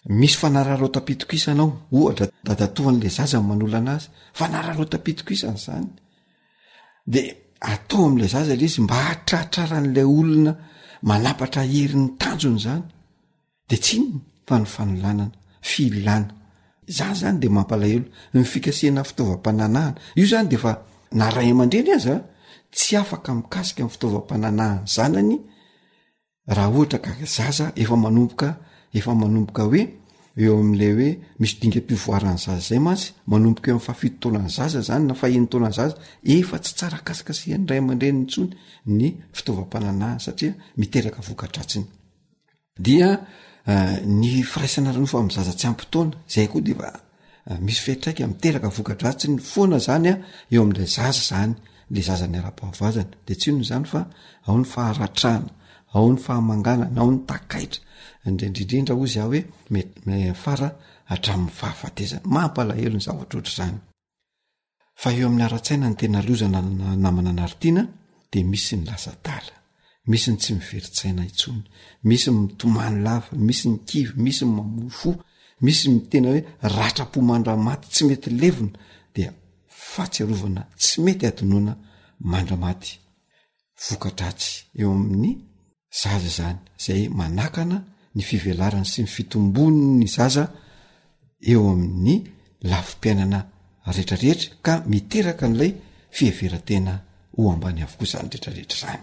misy fanararotam-pitokisa anao ohatra dadatohan'le zaza manolo anazy fanararotam-pitokisany zany de atao am'le zaza le izy mba hatratraran'lay olona manapatra herin'ny tanjony zany de tsiny fa ny fanolanana filana zany zany de mampalahelo ny fikasiana fitaovam-pananahana io zany de fa na ray aman-dreny aza tsy afaka mikasika amin'ny fitaovam-pananahany zanany raha ohatra ka zaza efa manomboka efa manomboka hoe eo am'le hoe misy dingam-pivoarany zaza zay mantsy manomboka eo amin'ny fahafito taonany zaza zany na fahiny taonany zaza efa tsy tsara kasikasiany ray aman-dreny ntsony ny fitaovam-pananahana satria miteraka vokadratsiny dia uh, ny firaisana ranofa amin'ny zaza tsy ampytaona zay koa de fa uh, misy fetraika miteraka vokadratsiny foana zany a eo am'le zaza zany le zaza ny ara-pahavazana de tsy ino zany fa ao ny faharatrana ao ny fahamangana na ao ny takaitra indrindrindrindra ozy aho hoe me fara hatramin'ny fahafatezana mampalahelo ny zavatra oatra zany fa eo amin'ny ara-tsaina ny tena lozana namana anaritiana de misy ny lasa tala misy ny tsy miveritsaina itsony misy mitomany lava misy ny kivy misy ny mamofo misy ny tena hoe ratra-pomandra-maty tsy mety levona dia fatsiarovana tsy mety atonona mandramaty vokadratsy eo amin'ny zaza zany zay manakana ny fivelarany sy ny fitombony ny zaza eo amin'ny lafim-piainana rehetrarehetra ka miteraka n'ilay fiheveran-tena ho ambany avokoa zany rehetrarehetra zany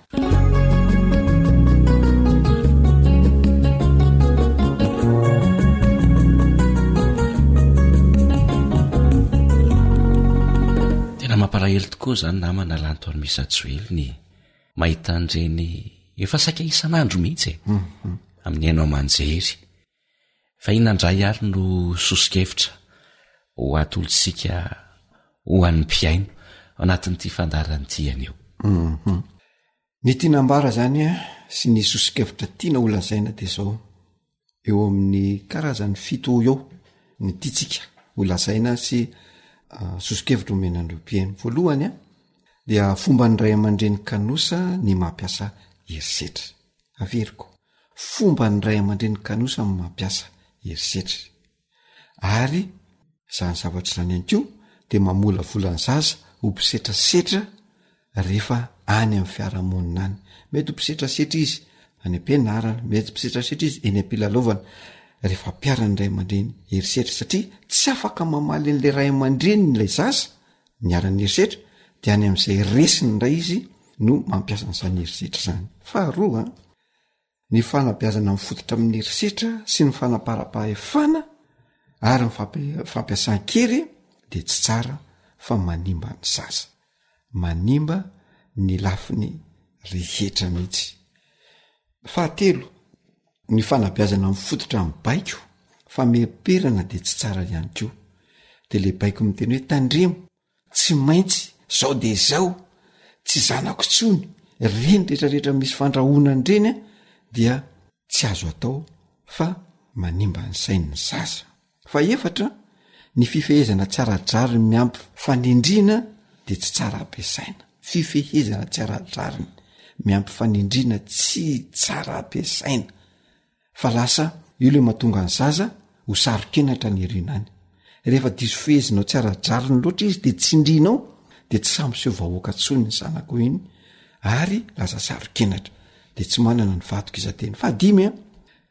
tena mampalahelo tokoa zany namana lanto any misajoely ny mahita an'ireny efa saika isan'andro mihitsy e mm-hmm. amin'ny hainao manjery fa inandray ary no sosikevitra ho atolotsika ho an'ny mpiaino anatin'ity fandaran'ity io mm-hmm. ny tianambara zany a sy ny sosikevitra tiana olazaina de zao eo amin'ny karazany fito eo ny titsika olazaina sy uh, sosikevitra omenandro mpiaino voalohany a dia fomba ny ray aman-dreny kanosa ny mampiasa herisetra averiko fomba ny ray aman-dreny kanosa ny mampiasa herisetra ary zany zavatra zany ihany koa de mamola volany zaza ho mpisetrasetra rehefa any amin'ny fiarahamonina any mety ho mpisetrasetra izy any am-pianarana mety mpisetrasetra izy eny am-pilalaovana rehefa mpiarany ray aman-dreny herisetra satria tsy afaka mamaly an'lay ray aman-dreny n'lay zaza niarany herisetra de any amin'izay resiny ndray izy no mampiasa n'izany herisetra zany faharoa ny fanabeazana mifototra amin'ny herisetra sy ny fanaparapahefana ary ny fampiasan-kery de tsy tsara fa manimba ny zaza manimba ny lafiny rehetra mihitsy fahatelo ny fanabeazana mifototra amin'ny baiko fa meperana de tsy tsara ihany koa de le baiko miteny hoe tandremo tsy maintsy zao de zao tsy zanako tsony reny rehetrarehetra misy fandrahonany reny a dia tsy azo atao fa manimba ny sain'ny zaza fa efatra ny fifehezana tsaradrariny miampy fanindrina de tsy tsara ampiasaina fifehezana tsaradrariny miampy fanindrina tsy tsara ampiasaina fa lasa io le mahatonga ny zaza ho sarokenatra ny herinany rehefa diso fehezinao tsaradrariny loatra izy de tsindrinao de tsy samyseho vahoaka tsony ny zanako iny ary lasa sarokenatra de tsy manana ny vatok izateny fa dimy a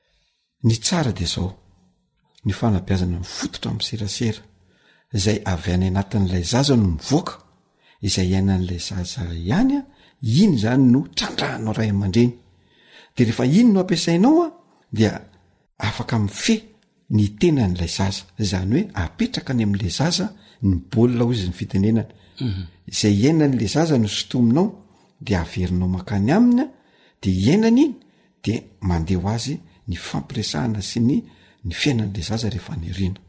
ny tsara de zao ny fanabeazana mifototra miserasera izay avy any anatin'ilay zaza no mivoaka izay iainan'ilay zaza ihany a iny zany no trandrahanao ray aman-dreny de rehefa iny no ampiasainao a dia afaka mife ny tenan'ilay zaza zany hoe apetraka any amin'ilay zaza ny baolina ho izy ny fitenenana izay iainan'le zaza no sotominao de averinao makany aminy de iainany iny de mandeha ho azy ny fampiresahana sy ny ny fiainan'le zaza rehefa nirina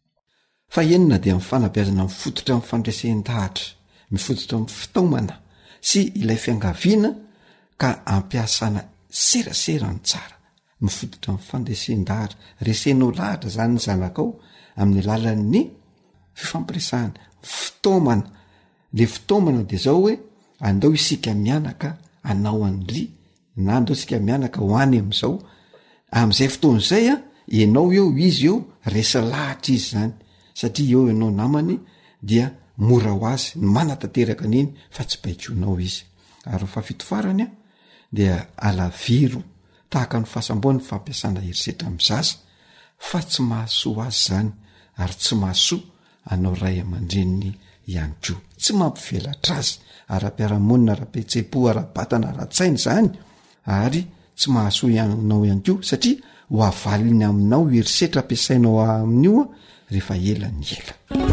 fa enina de amin'ny fanabeazana mifototra amin'ny fandresehen-dahatra mifototra amin'ny fitaomana sy ilay fiangaviana ka ampiasana serasera ny tsara mifototra amin'ny fandresehen-dahatra resenao lahatra zany ny zanakao amin'ny alalan'ny fifampiresahana fitaomana le fitaomana de zao hoe andao isika mianaka anao an'ry na andao isika mianaka ho any am'izao am'izay fotoana izay a ianao eo izy eo resa lahatra izy zany satria eo ianao namany dia mora ho azy ny manatanteraka an'iny fa tsy baikonao izy ary fafitofarany a dia alaviro tahaka ny fahasamboany fampiasana herisetra amin'ny zaza fa tsy mahasoa azy zany ary tsy mahasoa anao ray aman-dreniny ihany ko tsy mampivelatra azy ara-piaramonina ara-petsepo ara-batana ara-tsainy zany ary tsy mahasoa ianao ihany ko satria ho avaliny aminao herisetra ampiasainao amin'io a rehefa ela ny ela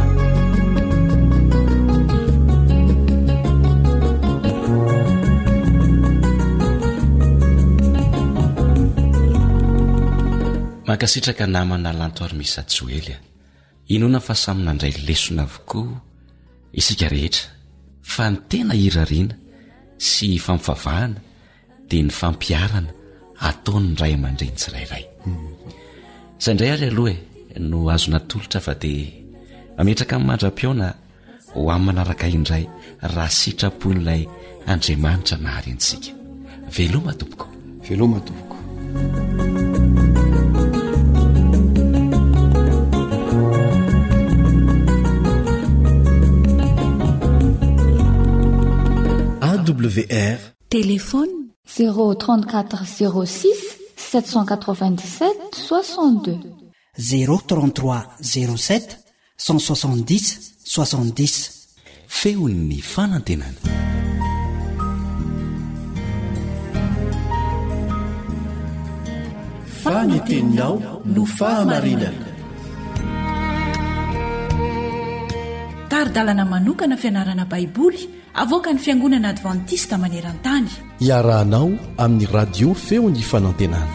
mankasitraka namana lantoary misy ajoely a inona fa samy nandray lesona avokoa isika rehetra fa ny tena hirariana sy fampivavahana dia ny fampiarana ataony ray aman-dreny tsirairay izay indray ary aloha e no azo natolotra fa dia mametraka amin'ny mandra-piona ho amin'ny manaraka indray raha sitrapon'ilay Andriamanitra nahary antsika veloma tompoko veloma tompoko A W R téléphone zéro trente-quatre zéro six sept cent quatre-vingt-dix-sept soixante-deux zéro trente-trois zéro sept cent soixante-dix soixante-dix feon'ny fanantenana faneteninao no fahamarinana taridalana manokana fianarana baiboly avoaka ny fiangonana advantista maneran-tany iarahanao amin'ny radio feo ny fanantenana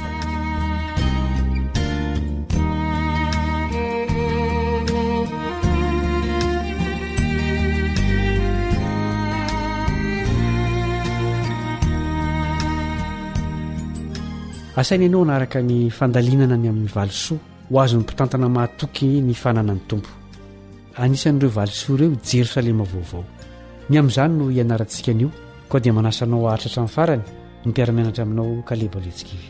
asaina ianao naraka ny fandalinana ny amin'ny valisoa ho azony mpitantana mahatoky ny fanana ny tompo anisan'ireo valisoa ireo Jerosalema vaovao ny amin'izany no ianarantsika anio koa dia manasanao ahatratra amin'ny farany ny mpiara-mianatra aminao Kaleba Letsikivy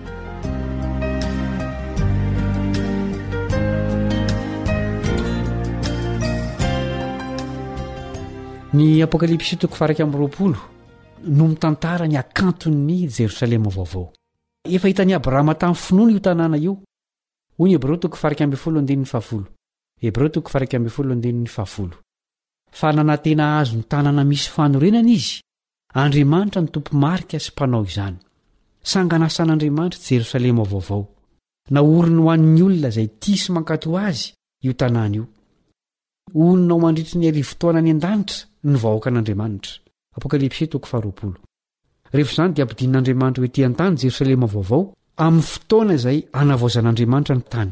ny apokalipsy toko faraka amin'ny roapolo no mitantara ny akanton'ny Jerosalema vaovao efa hitany Abrahama tamin'ny finoana io tanàna io hoy ny Hebreo toko faraka ambin'ny folo andininy fahafolo Hebreo toko faraka ambin'ny folo andininy fahafolo fa nanantena azo ny tanàna misy fanorenana izy Andriamanitra ny tompo marika sy mpanao izany sanganasan'Andriamanitra Jerosalema vaovao naoriny ho an'ny olona izay tia sy mankato azy io tanàna io olona ao mandritry ny arivo-taona ny an-danitra ny vahoaka an'Andriamanitra apokalipsy toko faharoapolo rehefa izany dia ampidinin'Andriamanitra ho ety an-tany Jerosalema vaovao amin'ny fotoana izay anavaozan'Andriamanitra ny tany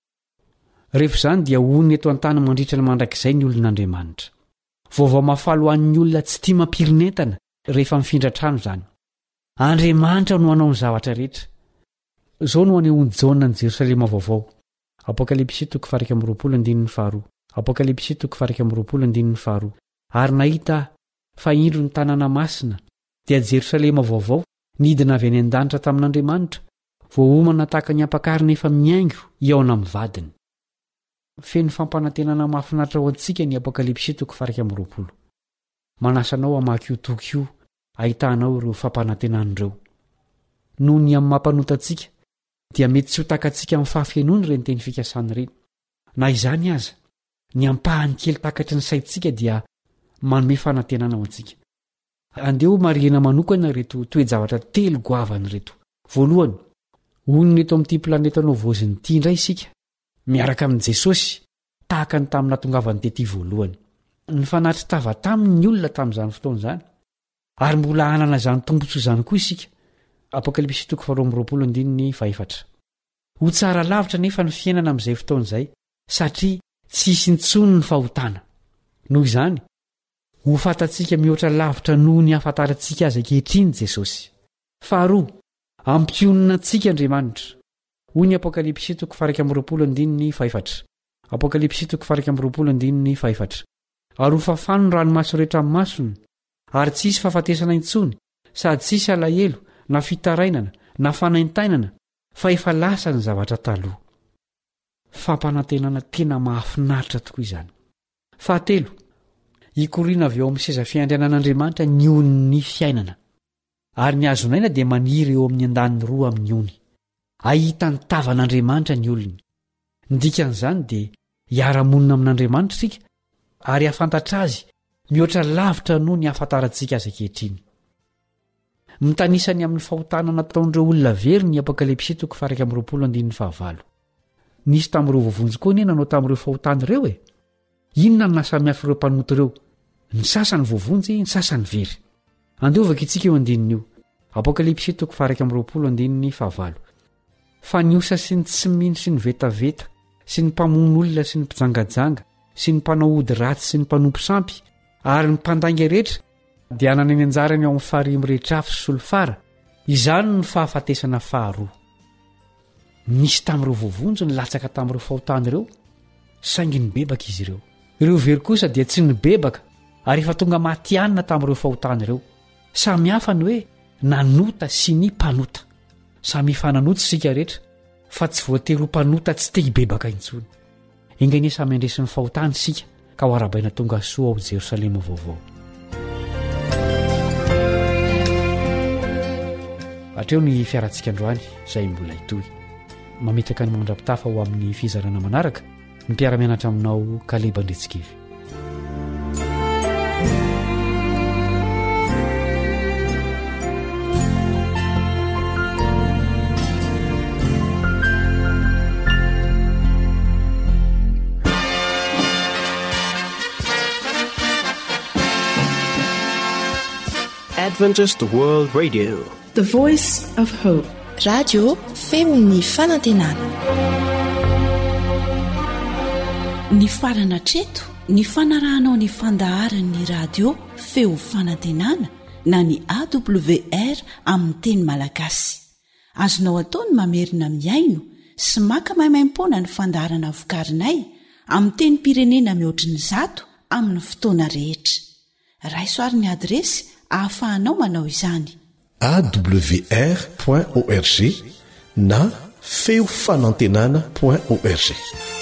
rehefa izany dia oniny eto an-tany mandritra ny mandrakizay ny olon'Andriamanitra vaovao mahafaly ho an'ny olona tsy tia mampirinetana rehefa mifindra trano izany Andriamanitra no hanao ny zavatra rehetra izao no anehoany Jaona ny Jerosalema vaovao apokalipsy toko faraka amin'ny roapolo andininy faharoa apokalipsy toko faraka amin'ny roapolo andininy faharoa ary nahita fa indro ny tanàna masina dia Jerosalema vaovao nidina avy any an-danitra tamin'Andriamanitra voaomana tahaka ny ampakarina efa miaingo iaona amin'ny vadiny feno fampanantenana mahafinaritra ao antsika ny apokalipsy toko faraka amin'ny roapolo manasanao hamaky io toko io ahitanao ireo fampanantenan'ireo noho ny amin'ny mampanota-tsika dia mety tsy ho takantsika amin'ny fahafianoana ireny teny fikasana ireny na izany aza ny ampahany kely takatry ny saintsika dia manome fanantenana ao antsika andeo marihana manokana reto toe-javatra telo goavany reto voalohany oniny eto amin'ity planeta nao voziny ity indray isika miaraka amin'i Jesosy tahaka ny tamin'ny natongavany tety voalohany ny fanatry tava tamin'ny olona tamin'izany fotoana izany ary mbola hanana izany tombontsoa izany koa isika apokalipsy toko faharoa amby roapolo andininy fahaefatra ho tsara lavitra nefa ny fiainana amin'izay fotoana izay satria tsy hisy intsony ny fahotana noho izany ho fantatsika mihoatra lavitra noho ny hafantarantsika azy ankehitriny Jesosy faharoa ampionina antsika Andriamanitra hoy ny apokalipsy toko faraka amin'ny roapolo andininy fahaefatra apokalipsy toko faraka amin'ny roapolo andininy fahaefatra ary ho fafano ny ranomaso rehetra amin'ny masony ary tsy hisy fahafatesana intsony sady tsy hisy alahelo na fitarainana na fanaintainana fa efa lasa ny zavatra taloha. Fampanantenana tena mahafinaritra tokoa izany. Fahatelo, ikoriana avy eo amin'ny seza fiandrianan'Andriamanitra ny on'ny fiainana, ary ny azonaina dia maniry eo amin'ny andaniny roa amin'ny ony. Ahita ny tavan'Andriamanitra ny olony. Ny dikan'izany dia hiara-monina amin'Andriamanitra isika, ary hafantatra azy mihoatra lavitra noho ny hafantarantsika azy ankehitriny. Mitanisany amin'ny fahotana nataon'ireo olona very ny Apokalipsy toko faha amby roapolo andininy fahavalo. Nisy tamin'ireo vovonjy koa nena nanao tamin'ireo fahotana ireo e. Inona no nasamihafa ireo mpanoto ireo? Ny sasany vovonjy, ny sasany very. Andiovaka itsika eo andininy io. Apokalipsy toko faha amby roapolo andininy fahavalo. Fa ny osa sy ny tsy mino sy ny vetaveta sy ny mpamon'olona sy ny mpijangajanga sy ny mpanao ody ratsy sy ny mpanompo sampy ary ny mpandainga rehetra dia hanana ny anjarany ao amin'ny fahariry rehetra afo sy solofara. Izany ny fahafatesana faharoa. Nisy tamin'ireo vovonjy ny latsaka tamin'ireo fahotana ireo, saingy ny bebaka izy ireo. Ireo very kosa dia tsy ny bebaka ary efa tonga matianina tamin'ireo fahotana ireo. Samy hafa ny hoe nanota sy ny mpanota. Samy fananoto sika rehetra, fa tsy voatery ho mpanota tsy te hibebaka intsony. Ingania samy andresin'ny fahotana sika ka ho arabaina tonga soa ao Jerosalema vaovao. Hatreo ny fiarantsika androany izay mbola hitohy. Mametraka ny mandrapitafa ho amin'ny fizarana manaraka ny mpiara-mianatra aminao Kaleba Ndretsikivy. Adventist World Radio, the voice of hope. Radio Feon'ny Fanantenana. Ny farana treto, ny fanarahanao ny fandaharan'ny radio Feo Fanantenana na ny A W R amin'ny teny malagasy. Azonao ataony mamerina miaino sy maka maimaimpoana ny fandaharana vokarinay amin'ny teny pirenena mihoatriny zato amin'ny fotoana rehetra. Raisoaryn'ny adresy ahafahanao manao izany: A W R point org na feo fanantenana point org.